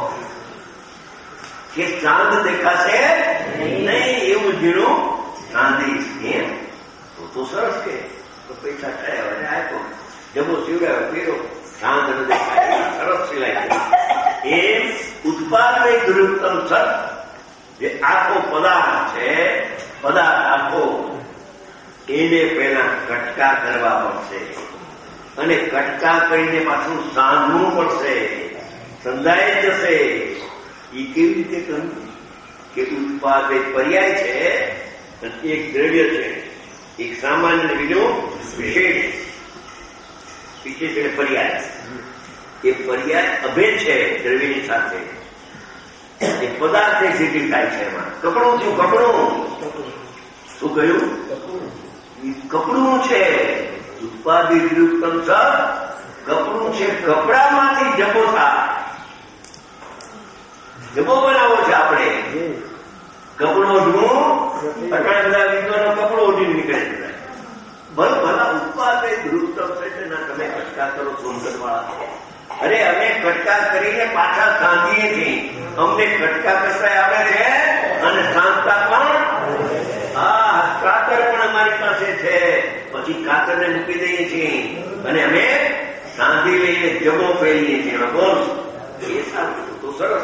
કે ચાંદ દેખાશે નહીં એવું ઝીણું સાંધીશ. એમ તો તો સરસ કે તો પૈસા થયા અને આપ્યો જબો સીવડાયો પીરો શાંત ન દેખાય સરસ સિલાઈ. એમ ઉત્પાદન ગુરુત્તમ સત જે આખો પદાર્થ છે, પદાર્થ આખો એને પહેલા કટકા કરવા પડશે અને કટકા કરીને પાછું સાંધવું પડશે, સંધાઈ જશે. એ કેવી રીતે કહ્યું કે ઉત્પાદન પર્યાય છે, એક દ્રવ્ય છે એક સામાન્ય અને બીજું વિશેષ. વિશેષ એટલે પર્યાય. એ પર્યાય અભેદ છે દ્રવ્યની સાથે. એ પદાર્થ સિદ્ધિ થાય છે એમાં. કપડું થયું, કપડું શું કહ્યું? કપડું છે. ઉત્પાદિત યુક્તમ સર કપડું છે. કપડામાંથી જબો થાય. જબો બનાવો છે આપણે. કપડો ઓઢવું અટાણા બધા વિદ્વાનો કપડો ઓઢીને નીકળે છે. બસ ભલા ઉત્પાદિત યુક્તમ છે ના તમે કટકા કરો સોમગઢ વાળા. અરે અમે કટકા કરીને પાછા સાંધીએ છીએ. અમને કટકા કરતા આવે છે અને સાંધતા પણ. હા, કાતર પણ અમારી પાસે છે. પછી કાતરને મૂકી દઈએ છીએ અને અમે સાંધી લઈને જમો પહેરીએ છીએ. બોલ એ સારું તો સરસ.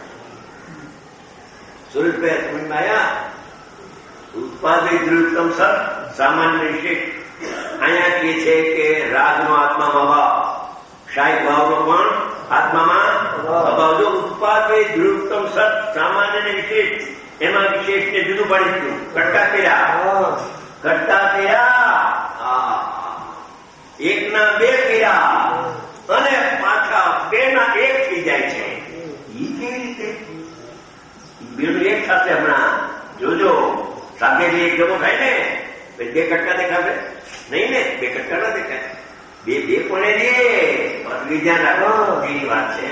સુરેશભાઈ સમજમાં આવ્યા? ઉત્પાદિત દ્રવ્યતમ સર સામાન્ય વિશેષ. અહીંયા કે છે કે રાગનો આત્મામાં ભાવ, શાહી ભાવનો પણ આત્મામાં અભાવ. જો ઉત્પાદિત દ્રવ્યતમ સર સામાન્ય ને વિશેષ, એમાં વિશેષ ને જુદું પાડી દીધું. કટકા કર્યા, કટકા કર્યા, એક ના બે કર્યા અને પાછા બે ના એક થઈ જાય છે. એ કેવી રીતે? બેનું એક સાથે હમણાં જોજો. સાથે એક જમો થાય ને બે કટકા દેખાશે નહીં ને? બે કટકા ના દેખાય. બે બે કોને રે બીજા રાખો એની વાત છે.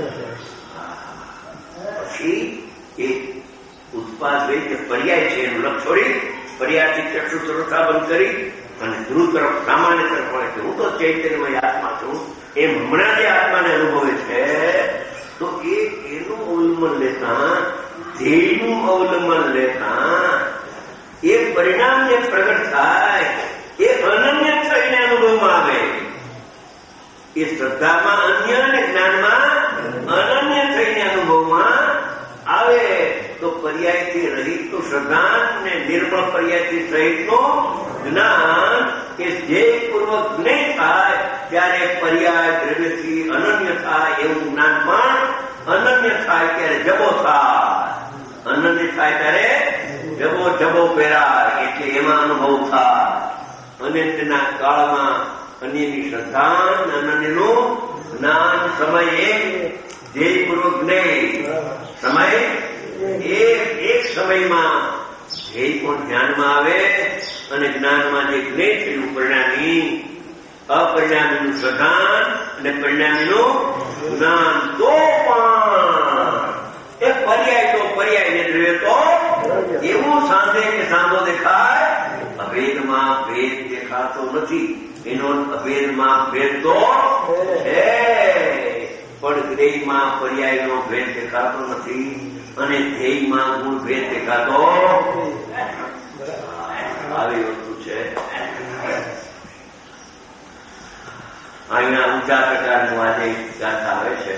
પછી એક ઉત્પાદ હોય કે પર્યાય છે એનું લક્ષ છોડી પર્યાયથી ચક્ષુ સરળતા બંધ કરી અને ધ્રુવ તરફ સામાન્ય તરફ વળે છે. હું તો ચૈતન્યમય આત્મા છું એમ હમણાં જે આત્માને અનુભવે છે તો એ એનું અવલંબન લેતા, ધ્યેયનું અવલંબન લેતા એ પરિણામ જે પ્રગટ થાય એ અનન્ય થઈને અનુભવમાં આવે. એ શ્રદ્ધામાં અન્ય અને જ્ઞાનમાં અનન્ય થઈને અનુભવમાં આવે. તો પર્યાયથી રહિત તો શ્રદ્ધા ને નિર્મળ પર્યાયથી સહિતનો જ્ઞાન એ ધ્યેયપૂર્વક જ્ઞેય થાય ત્યારે પર્યાય દ્રવ્યથી અનન્ય થાય એવું જ્ઞાન પણ અનન્ય થાય ત્યારે જબો થાય. અનન્ય થાય ત્યારે જબો જબો પહેરાય એટલે એમાં અનુભવ થાય. અનંતના કાળમાં અન્યની શ્રદ્ધા અનન્યનું જ્ઞાન સમય એક ધ્યેયપૂર્વક જ્ઞેય. સમય એક એક સમયમાં ધ્યેય પણ ધ્યાનમાં આવે અને જ્ઞાનમાં જે જ્ઞેય થયું પરિણામી અપરિણામીનું શ્રદ્ધાન અને પરિણામીનું જ્ઞાન તો પણ એ પર્યાય તો પર્યાય ને દ્રવ્ય તો એવું સાંધે કે સાંધો દેખાય. અભેદમાં ભેદ દેખાતો નથી. એનો અભેદમાં ભેદ તો છે પણ જ્ઞેયમાં પર્યાયનો ભેદ દેખાતો નથી અને ધ્યેયમાં ગુણ ભેદ દેખાતો આવી વસ્તુ છે. અહીંયા ઊંચા પ્રકારનું આજે ગાથા આવે છે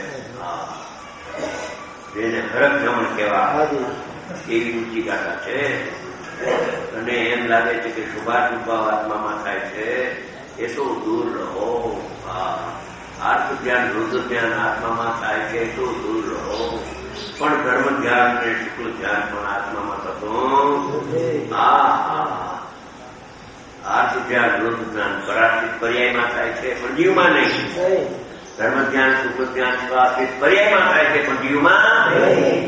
જેને હરક જમણ કહેવા એવી ઊંચી ગાથા છે. અને એમ લાગે છે કે શુભાશુભ આત્મામાં થાય છે એ તો દૂર રહો. આર્થ ધ્યાન રુદ્ર ધ્યાન આત્મામાં થાય છે તો દૂર રહો. પણ ધર્મ ધ્યાન અને શુક્લ ધ્યાન પણ આત્મામાં થતું. આર્થ ધ્યાન રુદ્ર ધ્યાન પરાશ્રિત પર્યાયમાં થાય છે પણ જીવમાં નહીં. ધર્મ ધ્યાન શુક્લ ધ્યાન સ્વાશ્રિત પર્યાયમાં થાય છે પણ જીવમાં નહીં.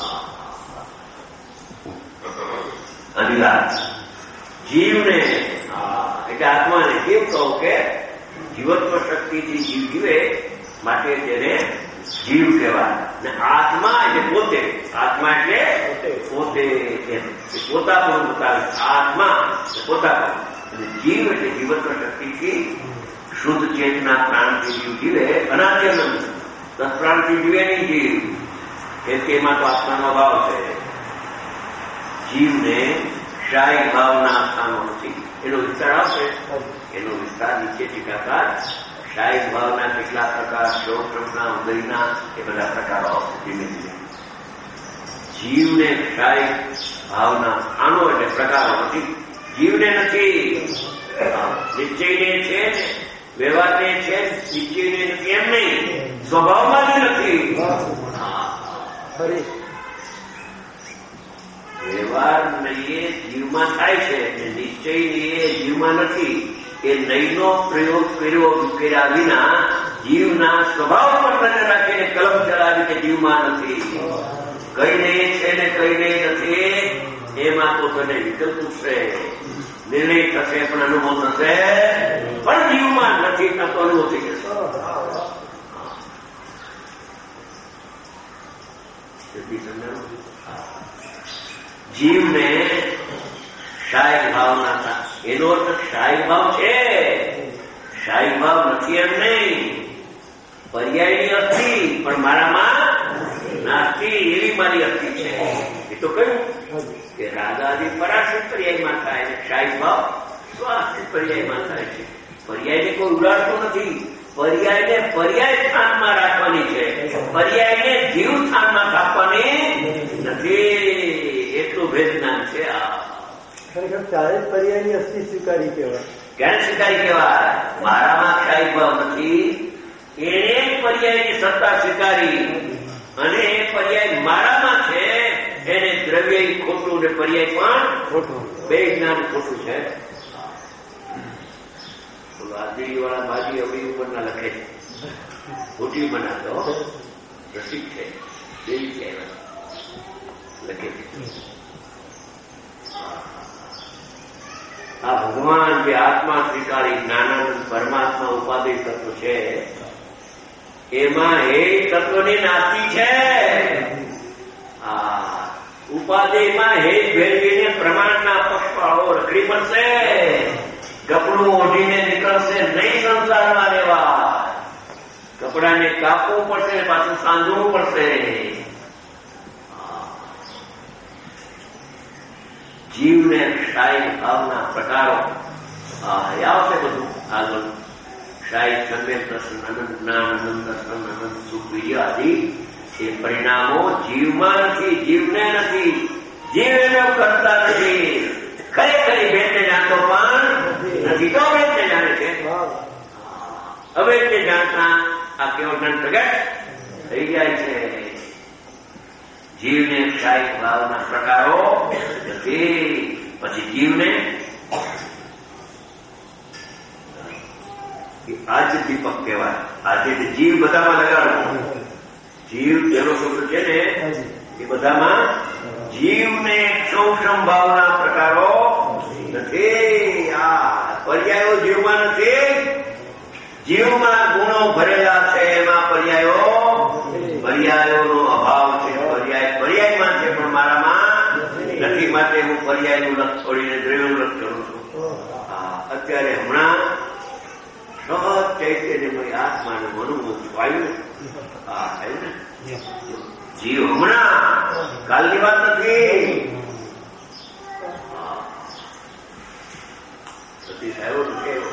અધિકાર જીવને એટલે આત્માને કેમ કહો કે જીવત્વ શક્તિથી જીવ જીવે માટે તેને જીવ કહેવાય. ને આત્મા એટલે પોતે. આત્મા એટલે પોતે પોતા પણ બતાવે. આત્મા પોતા પણ અને જીવ એટલે જીવત્વ શક્તિથી શુદ્ધ ચેતના પ્રાણથી જીવ જીવે. અનાદિ અનંત દસ પ્રાણથી જીવે નહીં જીવ. કેમ કે એમાં તો આત્માનો ભાવ છે. જીવને શાહી ભાવના સ્થાનો નથી. એનો વિસ્તાર આવશે. એનો વિસ્તાર નીચે ટીકાકાર શાહી ભાવના કેટલા પ્રકાર, શ્રોત્રના ઉદયના એ બધા પ્રકારો આવશે ધીમે ધીમે. જીવને શાહી ભાવના સ્થાનો એટલે પ્રકારો નથી. જીવને નથી. નિશ્ચયને છે ને વ્યવહારને છે, નિશ્ચયને નથી એમ નહીં, સ્વભાવમાં જ નથી. વ્યવહાર વ્યવહાર નહીએ જીવમાં થાય છે અને નિશ્ચય નહીએ જીવમાં નથી. એ નહીનો પ્રયોગ કર્યો કર્યા વિના જીવના સ્વભાવ પર તને રાખીને કલમ ચલાવી કે જીવમાં નથી. કઈ નહીં છે ને કઈ નહીં નથી એમાં તો તને વિકલ્પ છે. નિર્ણય થશે પણ અનુભવ થશે પણ જીવમાં નથી તો અનુભવ થઈ જશે. જીવને શાહી ભાવના હતા. એનો અર્થ શાહી ભાવ છે, શાહી ભાવ નથી એમ નહીં. પર્યાયની અસ્થિ પણ મારામાં નાસ્તી એવી મારી અસ્થિ છે. એ તો કહ્યું કે રાગાદી પરાશ્રિત પર્યાયમાં થાય અને શાહી ભાવ સ્વાશ્રિત પર્યાયમાં થાય છે. પર્યાયને કોઈ ઉડાડતો નથી. પર્યાયને પર્યાય સ્થાનમાં રાખવાની છે, પર્યાયને જીવ સ્થાનમાં સ્થાપવાની નથી. એટલું ભેદ જ્ઞાન છે. આ ખરેખર ત્યારે જ પર્યાયની અસ્થિ સ્વીકારી કહેવાય. ક્યારે સ્વીકારી કહેવાય? મારામાં શાહી ભાવ નથી એને પર્યાયની સત્તા સ્વીકારી અને એ પર્યાય મારામાં છે એને દ્રવ્ય ખોટું ને પર્યાય પણ ખોટું, બે જ્ઞાન ખોટું છે. આદિ વાળા બાજી અવી ઉપરના લખે છે, ખોટી બનાતો રસિક છે, દેવી કહેવાય લખે છે. આ ભગવાન જે આત્મા સ્વીકારી જ્ઞાનાનંદ પરમાત્મા ઉપાધિ તત્વ છે એમાં હે તત્વની નાસ્તી છે. આ ઉપાધિમાં હે ભેળવીને પ્રમાણના પક્ષવાળો રખડી પડશે, કપડું ઓઢીને નીકળશે નહીં સંસારમાં રહેવા. કપડાને કાપવું પડશે, પાછું સાંધવું પડશે. જીવને શાહી ભાવના પ્રકારો આવશે બધું આગળ. શાહી સમ્યક દર્શન, અનંત જ્ઞાન, અનંત દર્શન, અનંત સુખ, વિજય આદિ એ પરિણામો જીવમાં નથી, જીવને નથી. જીવ એનો કરતા નથી. ખરેખરી ભેદને જાણતો પણ નથી તો અવેદને જાણે છે. અવેદને જાણતા આ કેવો જ્ઞાન પ્રગટ થઈ જાય છે. જીવને શાહી ભાવના પ્રકારો નથી. પછી જીવને આજે દીપક કહેવાય. આજે જીવ બધામાં લગાડવો. જીવ જેનો શબ્દ છે ને એ બધામાં જીવને ક્ષૌષમ ભાવના પ્રકારો નથી. આ પર્યાયો જીવમાં નથી. જીવમાં ગુણો ભરેલા છે એમાં પર્યાયો પર્યાયોનો અભાવ છે. પર્યાય પર્યાયમાં છે પણ મારામાં નથી. માટે હું પર્યાયનું લક્ષ છોડીને દ્રવ્યનું લક્ષ કરું છું. અત્યારે હમણાં સહજ ચૈતન્યમય આત્માને મનોમુખ આવ્યું હા થયું ને. જીવ હમણાં કાલની વાત નથી. સતીશ આવ્યો તો કેવો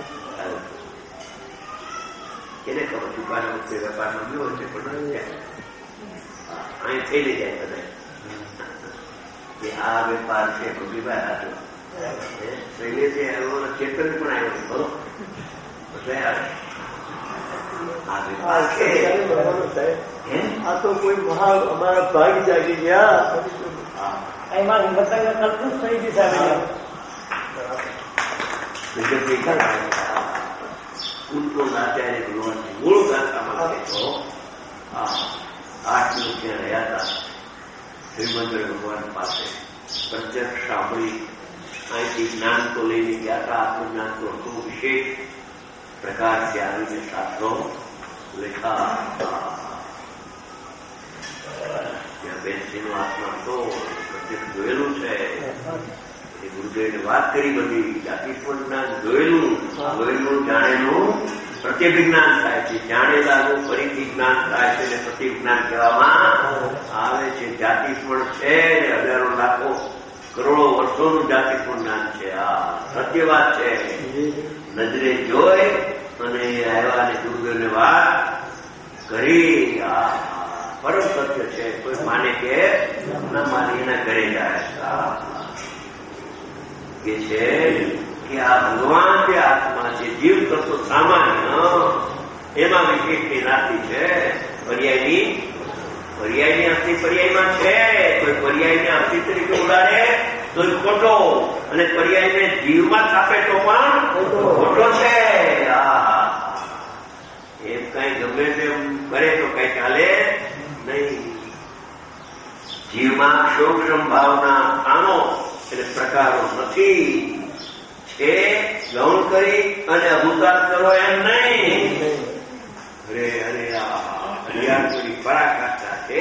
એને ખબર દુકાન વખતે વેપારમાં ગયો છે પણ અહીં થઈ લઈ જાય બધા કે આ વેપાર છે ભગીભાઈ હાથો શૈલેષે આવ્યો ચેતન પણ આવ્યો બરોબર. આ તો કોઈ મહા અમારા ભાગ જાગી ગયા. એમાં કલ્પના થઈ ગઈ સાહેબ. આચાર્ય ભગવાનની મૂળ ગાથામાં તો આઠ દિવસ ત્યાં રહ્યા હતા શ્રીમંદર ભગવાન પાસે. પ્રત્યક્ષ સાંભળી અહીંથી જ્ઞાન તો લઈને ગયા હતા. આત્મજ્ઞાન તો હતું વિશેષ પ્રકારથી આવીને શાસ્ત્રો લેખા. ત્યાં બેસીનો આત્મા તો પ્રત્યક્ષ જોયેલું છે. એ ગુરુદેવને વાત કરી બધી જાતિસ્વર જ્ઞાન જોયેલું જોયેલું જાણેલું પ્રત્યભિજ્ઞાન થાય છે. જાણેલાનું ફરીથી જ્ઞાન થાય છે અને પ્રતિજ્ઞાન કહેવામાં આવે છે. જાતિસ્વર છે હજારો લાખો કરોડો વર્ષોનું જાતિસ્વર જ્ઞાન છે. આ સત્ય વાત છે. નજરે જોઈ અને આવ્યા અને ગુરુદેવને વાત કરી. આ પરમ સત્ય છે. કોઈ માને કે ના માને એના ઘરે જાય કે છે કે આ ભગવાન જે આત્મા છે જીવ કરતો સામાન્ય એમાં વિશેષની નાતી છે. પર્યાયની પર્યાયની અસ્થિ પર્યાયમાં છે, કોઈ પર્યાયને અસ્થિ તરીકે ઉડાડે તો ખોટો, અને પર્યાયને જીવમાં છાપે તો પણ ખોટો છે. એમ કઈ ગમે તેમ કરે તો કઈ ચાલે નહીં. જીવમાં સૂક્ષ્મ ભાવના સ્થાનો એટલે પ્રકારો નથી, છે ગૌણ કરી અને અભૂતાર કરો એમ નહીં. અરે અરે આ પરાકાષ્ઠા છે,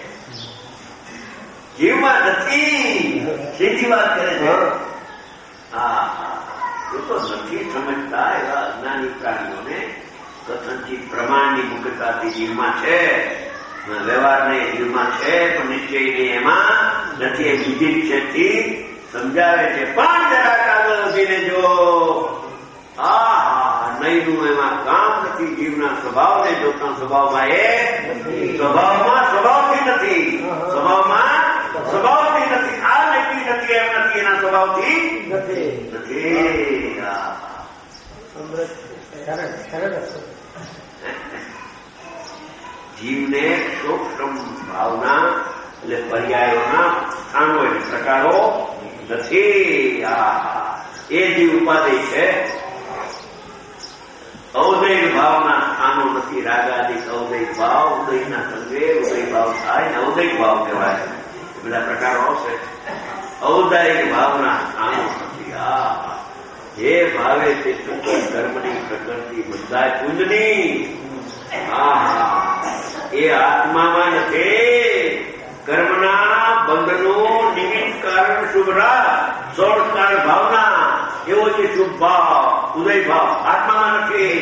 જીવમાં નથી. સીધી વાત કરે છે. હા, એ તો નથી સમજતા એવા અજ્ઞાની પ્રાણીઓને કથનથી પ્રમાણની મુક્તતાથી જીવમાં છે, વ્યવહારને જીવમાં છે, પણ નિશ્ચયની એમાં નથી. એ બીજી ક્ષેત્રથી સમજાવે છે. પણ જરા કાગળ વધીને જો આ નહીંનું એમાં કામ નથી. જીવના સ્વભાવને જોતા સ્વભાવમાં એ સ્વભાવમાં સ્વભાવથી નથી, સ્વભાવમાં સ્વભાવથી નથી. આ નક્કી નથી એમ નથી, એના સ્વભાવથી નથી નથી. જીવને સૂક્ષ્મ ભાવના એટલે પર્યાયોના સ્થાનો એટલે પ્રકારો નથી. એ જીવ ઉપાધિ છે. ઔદય ભાવના સ્થાનો નથી. રાગાદિક ઔદય ભાવ, ઉદયના સંગે ઉદય ભાવ થાય ને ઔદય ભાવ કહેવાય. બધા પ્રકારો આવશે. ઔદય ભાવના સ્થાનો નથી. આ જે ભાવે તે સુખી ધર્મની પ્રકૃતિ બધા પુંજની એ આત્મામાં નથી. કર્મના બંધનું નિમિત્ત કારણ શુભ રાગ સોળકાર ભાવના એવો જે શુભ ભાવ ઉદય ભાવ આત્મામાં નથી.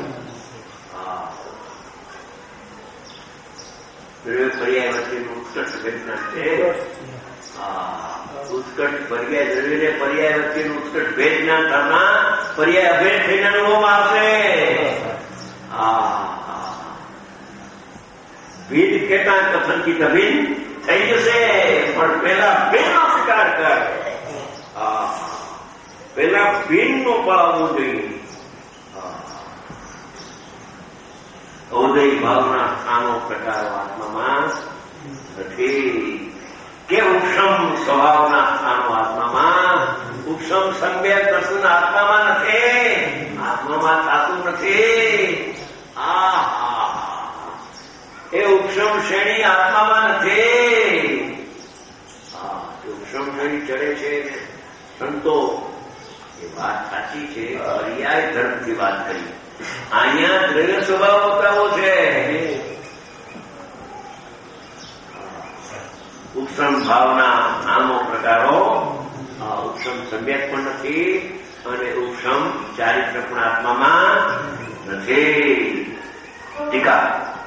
પર્યાય વચ્ચેનું ઉત્કર્ષ ઘટના છે. ઉત્કર્ષ પર્યાય દ્રવ્યને પર્યાય વચ્ચેનું ઉત્કર્ષ ભેદ જ્ઞાન થતા પર્યાય અભેદ થઈને અનુભવમાં આવશે. ભીડ કેતા કથનથી અભિન્ન થઈ જશે, પણ પેલા ભીડનો સ્વીકાર કર. પેલા ભીડનો પાળવું જોઈએ. ઔદય ભાવના સ્થાનો પ્રકારો આત્મામાં નથી. કે ઉક્ષમ સ્વભાવના સ્થાનો આત્મામાં, ઉક્ષમ સંવેદ દર્શન આત્મામાં નથી, આત્મામાં થતું નથી. આ એ ઉક્ષમ શ્રેણી આત્મામાં નથી. ઉક્ષમ શ્રેણી ચડે છે સંતો, એ વાત સાચી છે. પર્યાય ધર્મથી વાત કરી. અહીંયા દ્રવ્ય સ્વભાવ બતાવો છે. ઉક્ષમ ભાવના નામો પ્રકારો ઉક્ષમ સમ્યક પણ નથી અને ઉક્ષમ ચારિત્ર પણ આત્મામાં નથી. ટીકા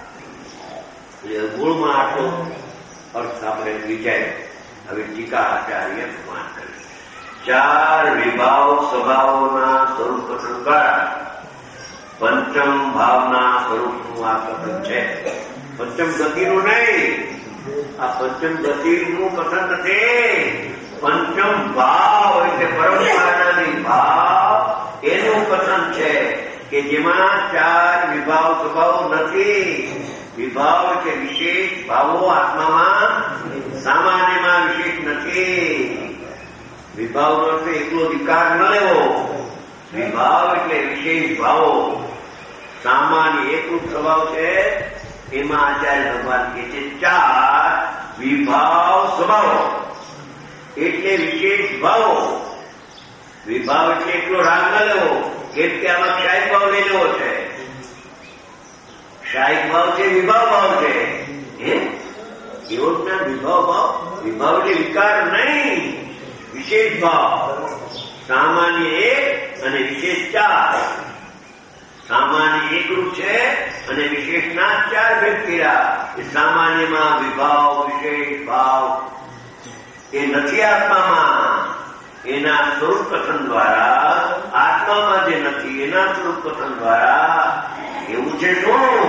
મૂળમાં આટલો અર્થ આપણે વિચાર્યો. હવે ટીકા આચાર્ય વાત કરી. ચાર વિભાવ સ્વભાવોના સ્વરૂપ કથન દ્વારા પંચમ ભાવના સ્વરૂપનું આ કથન છે. પંચમ ગતિનું નહીં, આ પંચમ ગતિનું કથન નથી. પંચમ ભાવ એટલે પરંપરાની ભાવ એનું કથન છે કે જેમાં ચાર વિભાવ સ્વભાવ નથી. વિભાવ એટલે વિશેષ ભાવો આત્મામાં, સામાન્યમાં વિશેષ નથી. વિભાવનો અર્થ એકલો વિકાર ન લેવો. વિભાવ એટલે વિશેષ ભાવો. સામાન્ય એકરૂપ સ્વભાવ છે, એમાં આચાર્ય ભગવાન કહે છે ચાર વિભાવ સ્વભાવો એટલે વિશેષ ભાવો. વિભાવ એટલે એકલો રાગ ન લેવો, કેમ કે આમાં ક્ષાયિક ભાવ લઈ લેવો છે. ક્ષાયિક ભાવ છે, વિભાવ ભાવ છે. એવો જ ના વિભાવ ભાવ. વિભાવ એટલે વિકાર નહીં, વિશેષ ભાવ. સામાન્ય એક અને વિશેષ ચાર. સામાન્ય એકરૂપ છે અને વિશેષના ચાર ભેદ કર્યા. સામાન્યમાં વિભાવ વિશેષ ભાવ એ નથી આત્મામાં. એના સ્વરૂપ કથન દ્વારા આત્મામાં જે નથી એના સ્વરૂપ કથન દ્વારા એવું છે શું?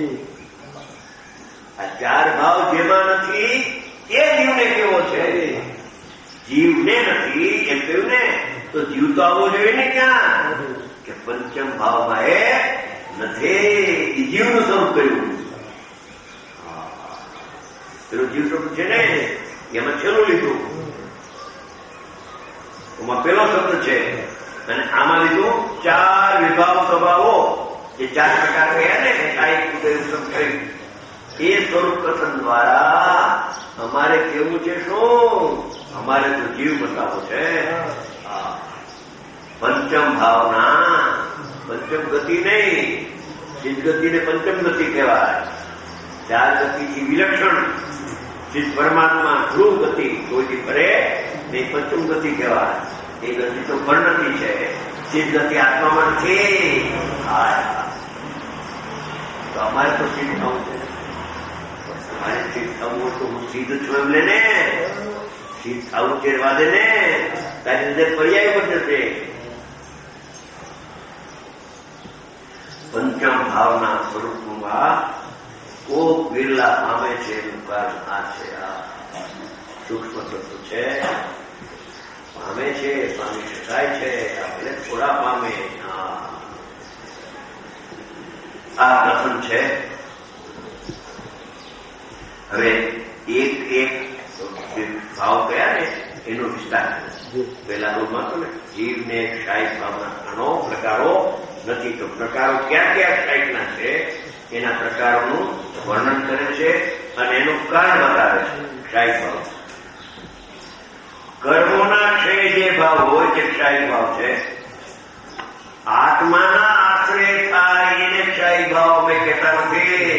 આ ચાર ભાવ જેમાં નથી એ જીવને કેવો છે? જીવને નથી એમ કહ્યું ને, તો જીવ તો આવવો જોઈએ ને ક્યાં? કે પંચમ ભાવમાં એ નથી. જીવનું સ્વરૂપ કહ્યું. પેલું જીવ શબ્દ છે ને એમાં છેલ્લું લીધું, એમાં પેલો શબ્દ છે અને આમાં લીધું ચાર વિભાવ સ્વભાવો, જે ચાર પ્રકાર કયા ને એ સ્વરૂપ કથન દ્વારા અમારે કેવું છે શું? અમારે તો જીવ બતાવો છે. પંચમ ભાવના, પંચમ ગતિ નહીં, ચિત્ત ગતિને પંચમ ગતિ કહેવાય. ચાર ગતિથી વિલક્ષણ ચિત્ત પરમાત્મા ધ્રુવ ગતિ કોઈથી પરે નહીં, પંચમ ગતિ કહેવાય. એ ગતિ તો વર્ણતિ છે, ચિત્ત ગતિ આત્મામાં નથી. તો અમારે તો સિદ્ધ થવું છે. મારે સિદ્ધ થવું તો હું સિદ્ધ છું એમ લે ને, સિદ્ધ થવું છે વાદે ને, તારી અંદર પર્યાય બદલશે. પંચમ ભાવના સ્વરૂપમાં કોક બિરલા પામે છે એનું કારણ આ છે. આ સૂક્ષ્મ તત્વ છે, પામે છે, પામી શકાય છે, આપણે થોડા પામે. આ કથન છે. હવે એક એક ભાવ કયા ને એનો વિસ્તાર પેલા રોગમાં તો ને જીવ ને ક્ષાયિક ભાવના ઘણો પ્રકારો નથી. તો પ્રકારો ક્યાં ક્યાં ક્ષાયિકના છે એના પ્રકારોનું વર્ણન કરે છે અને એનું કારણ બતાવે છે. ક્ષાયિક ભાવ કર્મોના ક્ષય જે ભાવ હોય તે ક્ષાયિક ભાવ છે. આત્માના આશ્રય થાય એને ક્ષાયિક ભાવ અમે કહેતા નથી.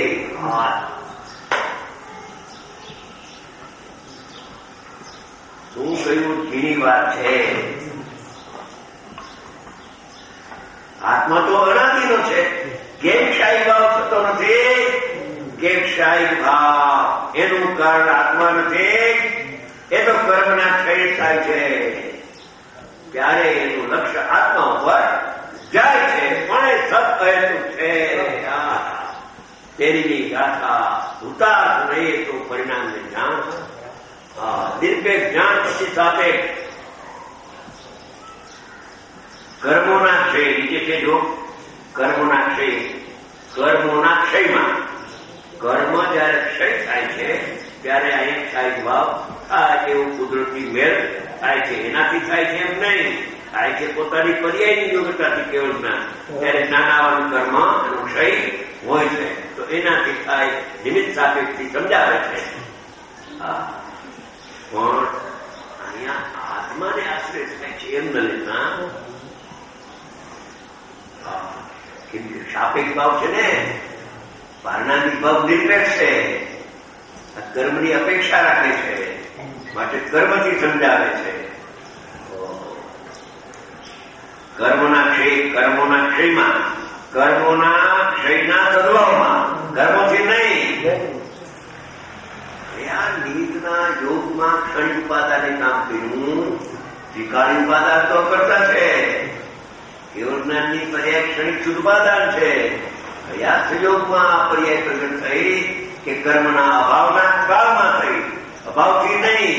શું કહ્યું? ઘીની વાત છે. આત્મા તો અનાદિનો છે. કેમ ક્ષાયિક ભાવ થતો નથી? કે ક્ષાયિક ભાવ એનું કારણ આત્મા નથી, એ તો કર્મના ક્ષય થાય છે ત્યારે એનું લક્ષ્ય આત્મા ઉપર જાય છે. પણ એ સત કહેતું છે તેની ગાથા ઉતાર નહીં તો પરિણામને જાણ. નિરપેક્ષ જ્ઞાન પછી સાથે કર્મોના ક્ષય નીચે છે. જો કર્મોના ક્ષય, કર્મોના ક્ષયમાં કર્મ જયારે ક્ષય થાય છે ત્યારે અહીંયા ક્ષાયિક ભાવ થાય એવું કુદરતી મેળ થાય છે. એનાથી થાય છે એમ નહીં, થાય છે પોતાની પર્યાયની યોગ્યતાથી કેવળ જ્ઞાન. ત્યારે જ્ઞાનાવાનું કર્મ એનું ક્ષય હોય છે તો એનાથી થાય, નિમિત્ત સાપેક્ષથી સમજાવે છે. હા, પણ અહીંયા આત્માને આશ્રય થાય છે એમ ન લેતા. સાપેક્ષ ભાવ છે ને, પારણાની ભાવ નિરપેક્ષ છે, કર્મની અપેક્ષા રાખે છે માટે કર્મથી સમજાવે છે. કર્મોના ક્ષય, કર્મોના ક્ષયમાં, કર્મોના ક્ષયના તત્વમાં, કર્મોથી નહીં. આ નીતના યોગમાં ક્ષણિક ઉપાદાને કામ કર્યું, વિકારી ઉપાદાન તો કરતા છે. કેવળ જ્ઞાનની પર્યાય ક્ષણિક શુદ્ધ ઉપાદાન છે. કયા સંયોગમાં પર્યાય પ્રગટ થઈ? કે કર્મના અભાવના કાળમાં થઈ, અભાવથી નહીં.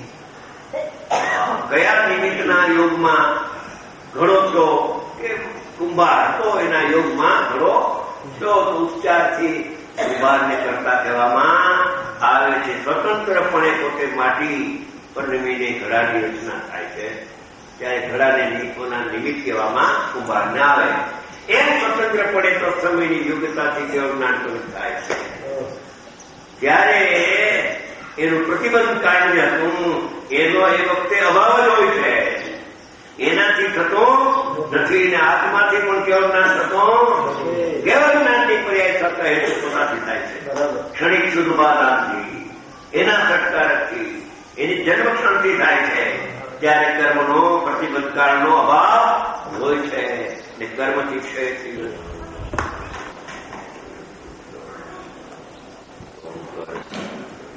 કયા નિમિત્તના યોગમાં ઘડો છો કે કુંભાર, તો એના યોગમાં ઘડો છો તો ઉપચારથી કુંભારને કરતા કહેવામાં આવે છે. સ્વતંત્રપણે પોતે માટી પર નમીને ઘડાની રચના થાય છે ત્યારે ઘડાને નિમિત્તોના નિમિત્ત કહેવામાં કુંભારને આવે. એમ સ્વતંત્રપણે તો સમયની યોગ્યતાથી કેવળ જ્ઞાન થાય છે ત્યારે એનું પ્રતિબંધ કાર્ય હતું. એનો એ વખતે અભાવ જ હોય છે, એનાથી થતો નથી. ને આત્માથી પણ કેવળ જ્ઞાન થતો, કેવળ જ્ઞાનની પર્યાય થતા હેતુ પોતાથી થાય છે. ક્ષણિક શુદ્ધ ઉપાદાનથી, એના સત્કારથી, એની જન્મક્ષણથી થાય છે ત્યારે કર્મનો પ્રતિબંધ કાળનો અભાવ હોય છે ને કર્મથી ક્ષય થઈ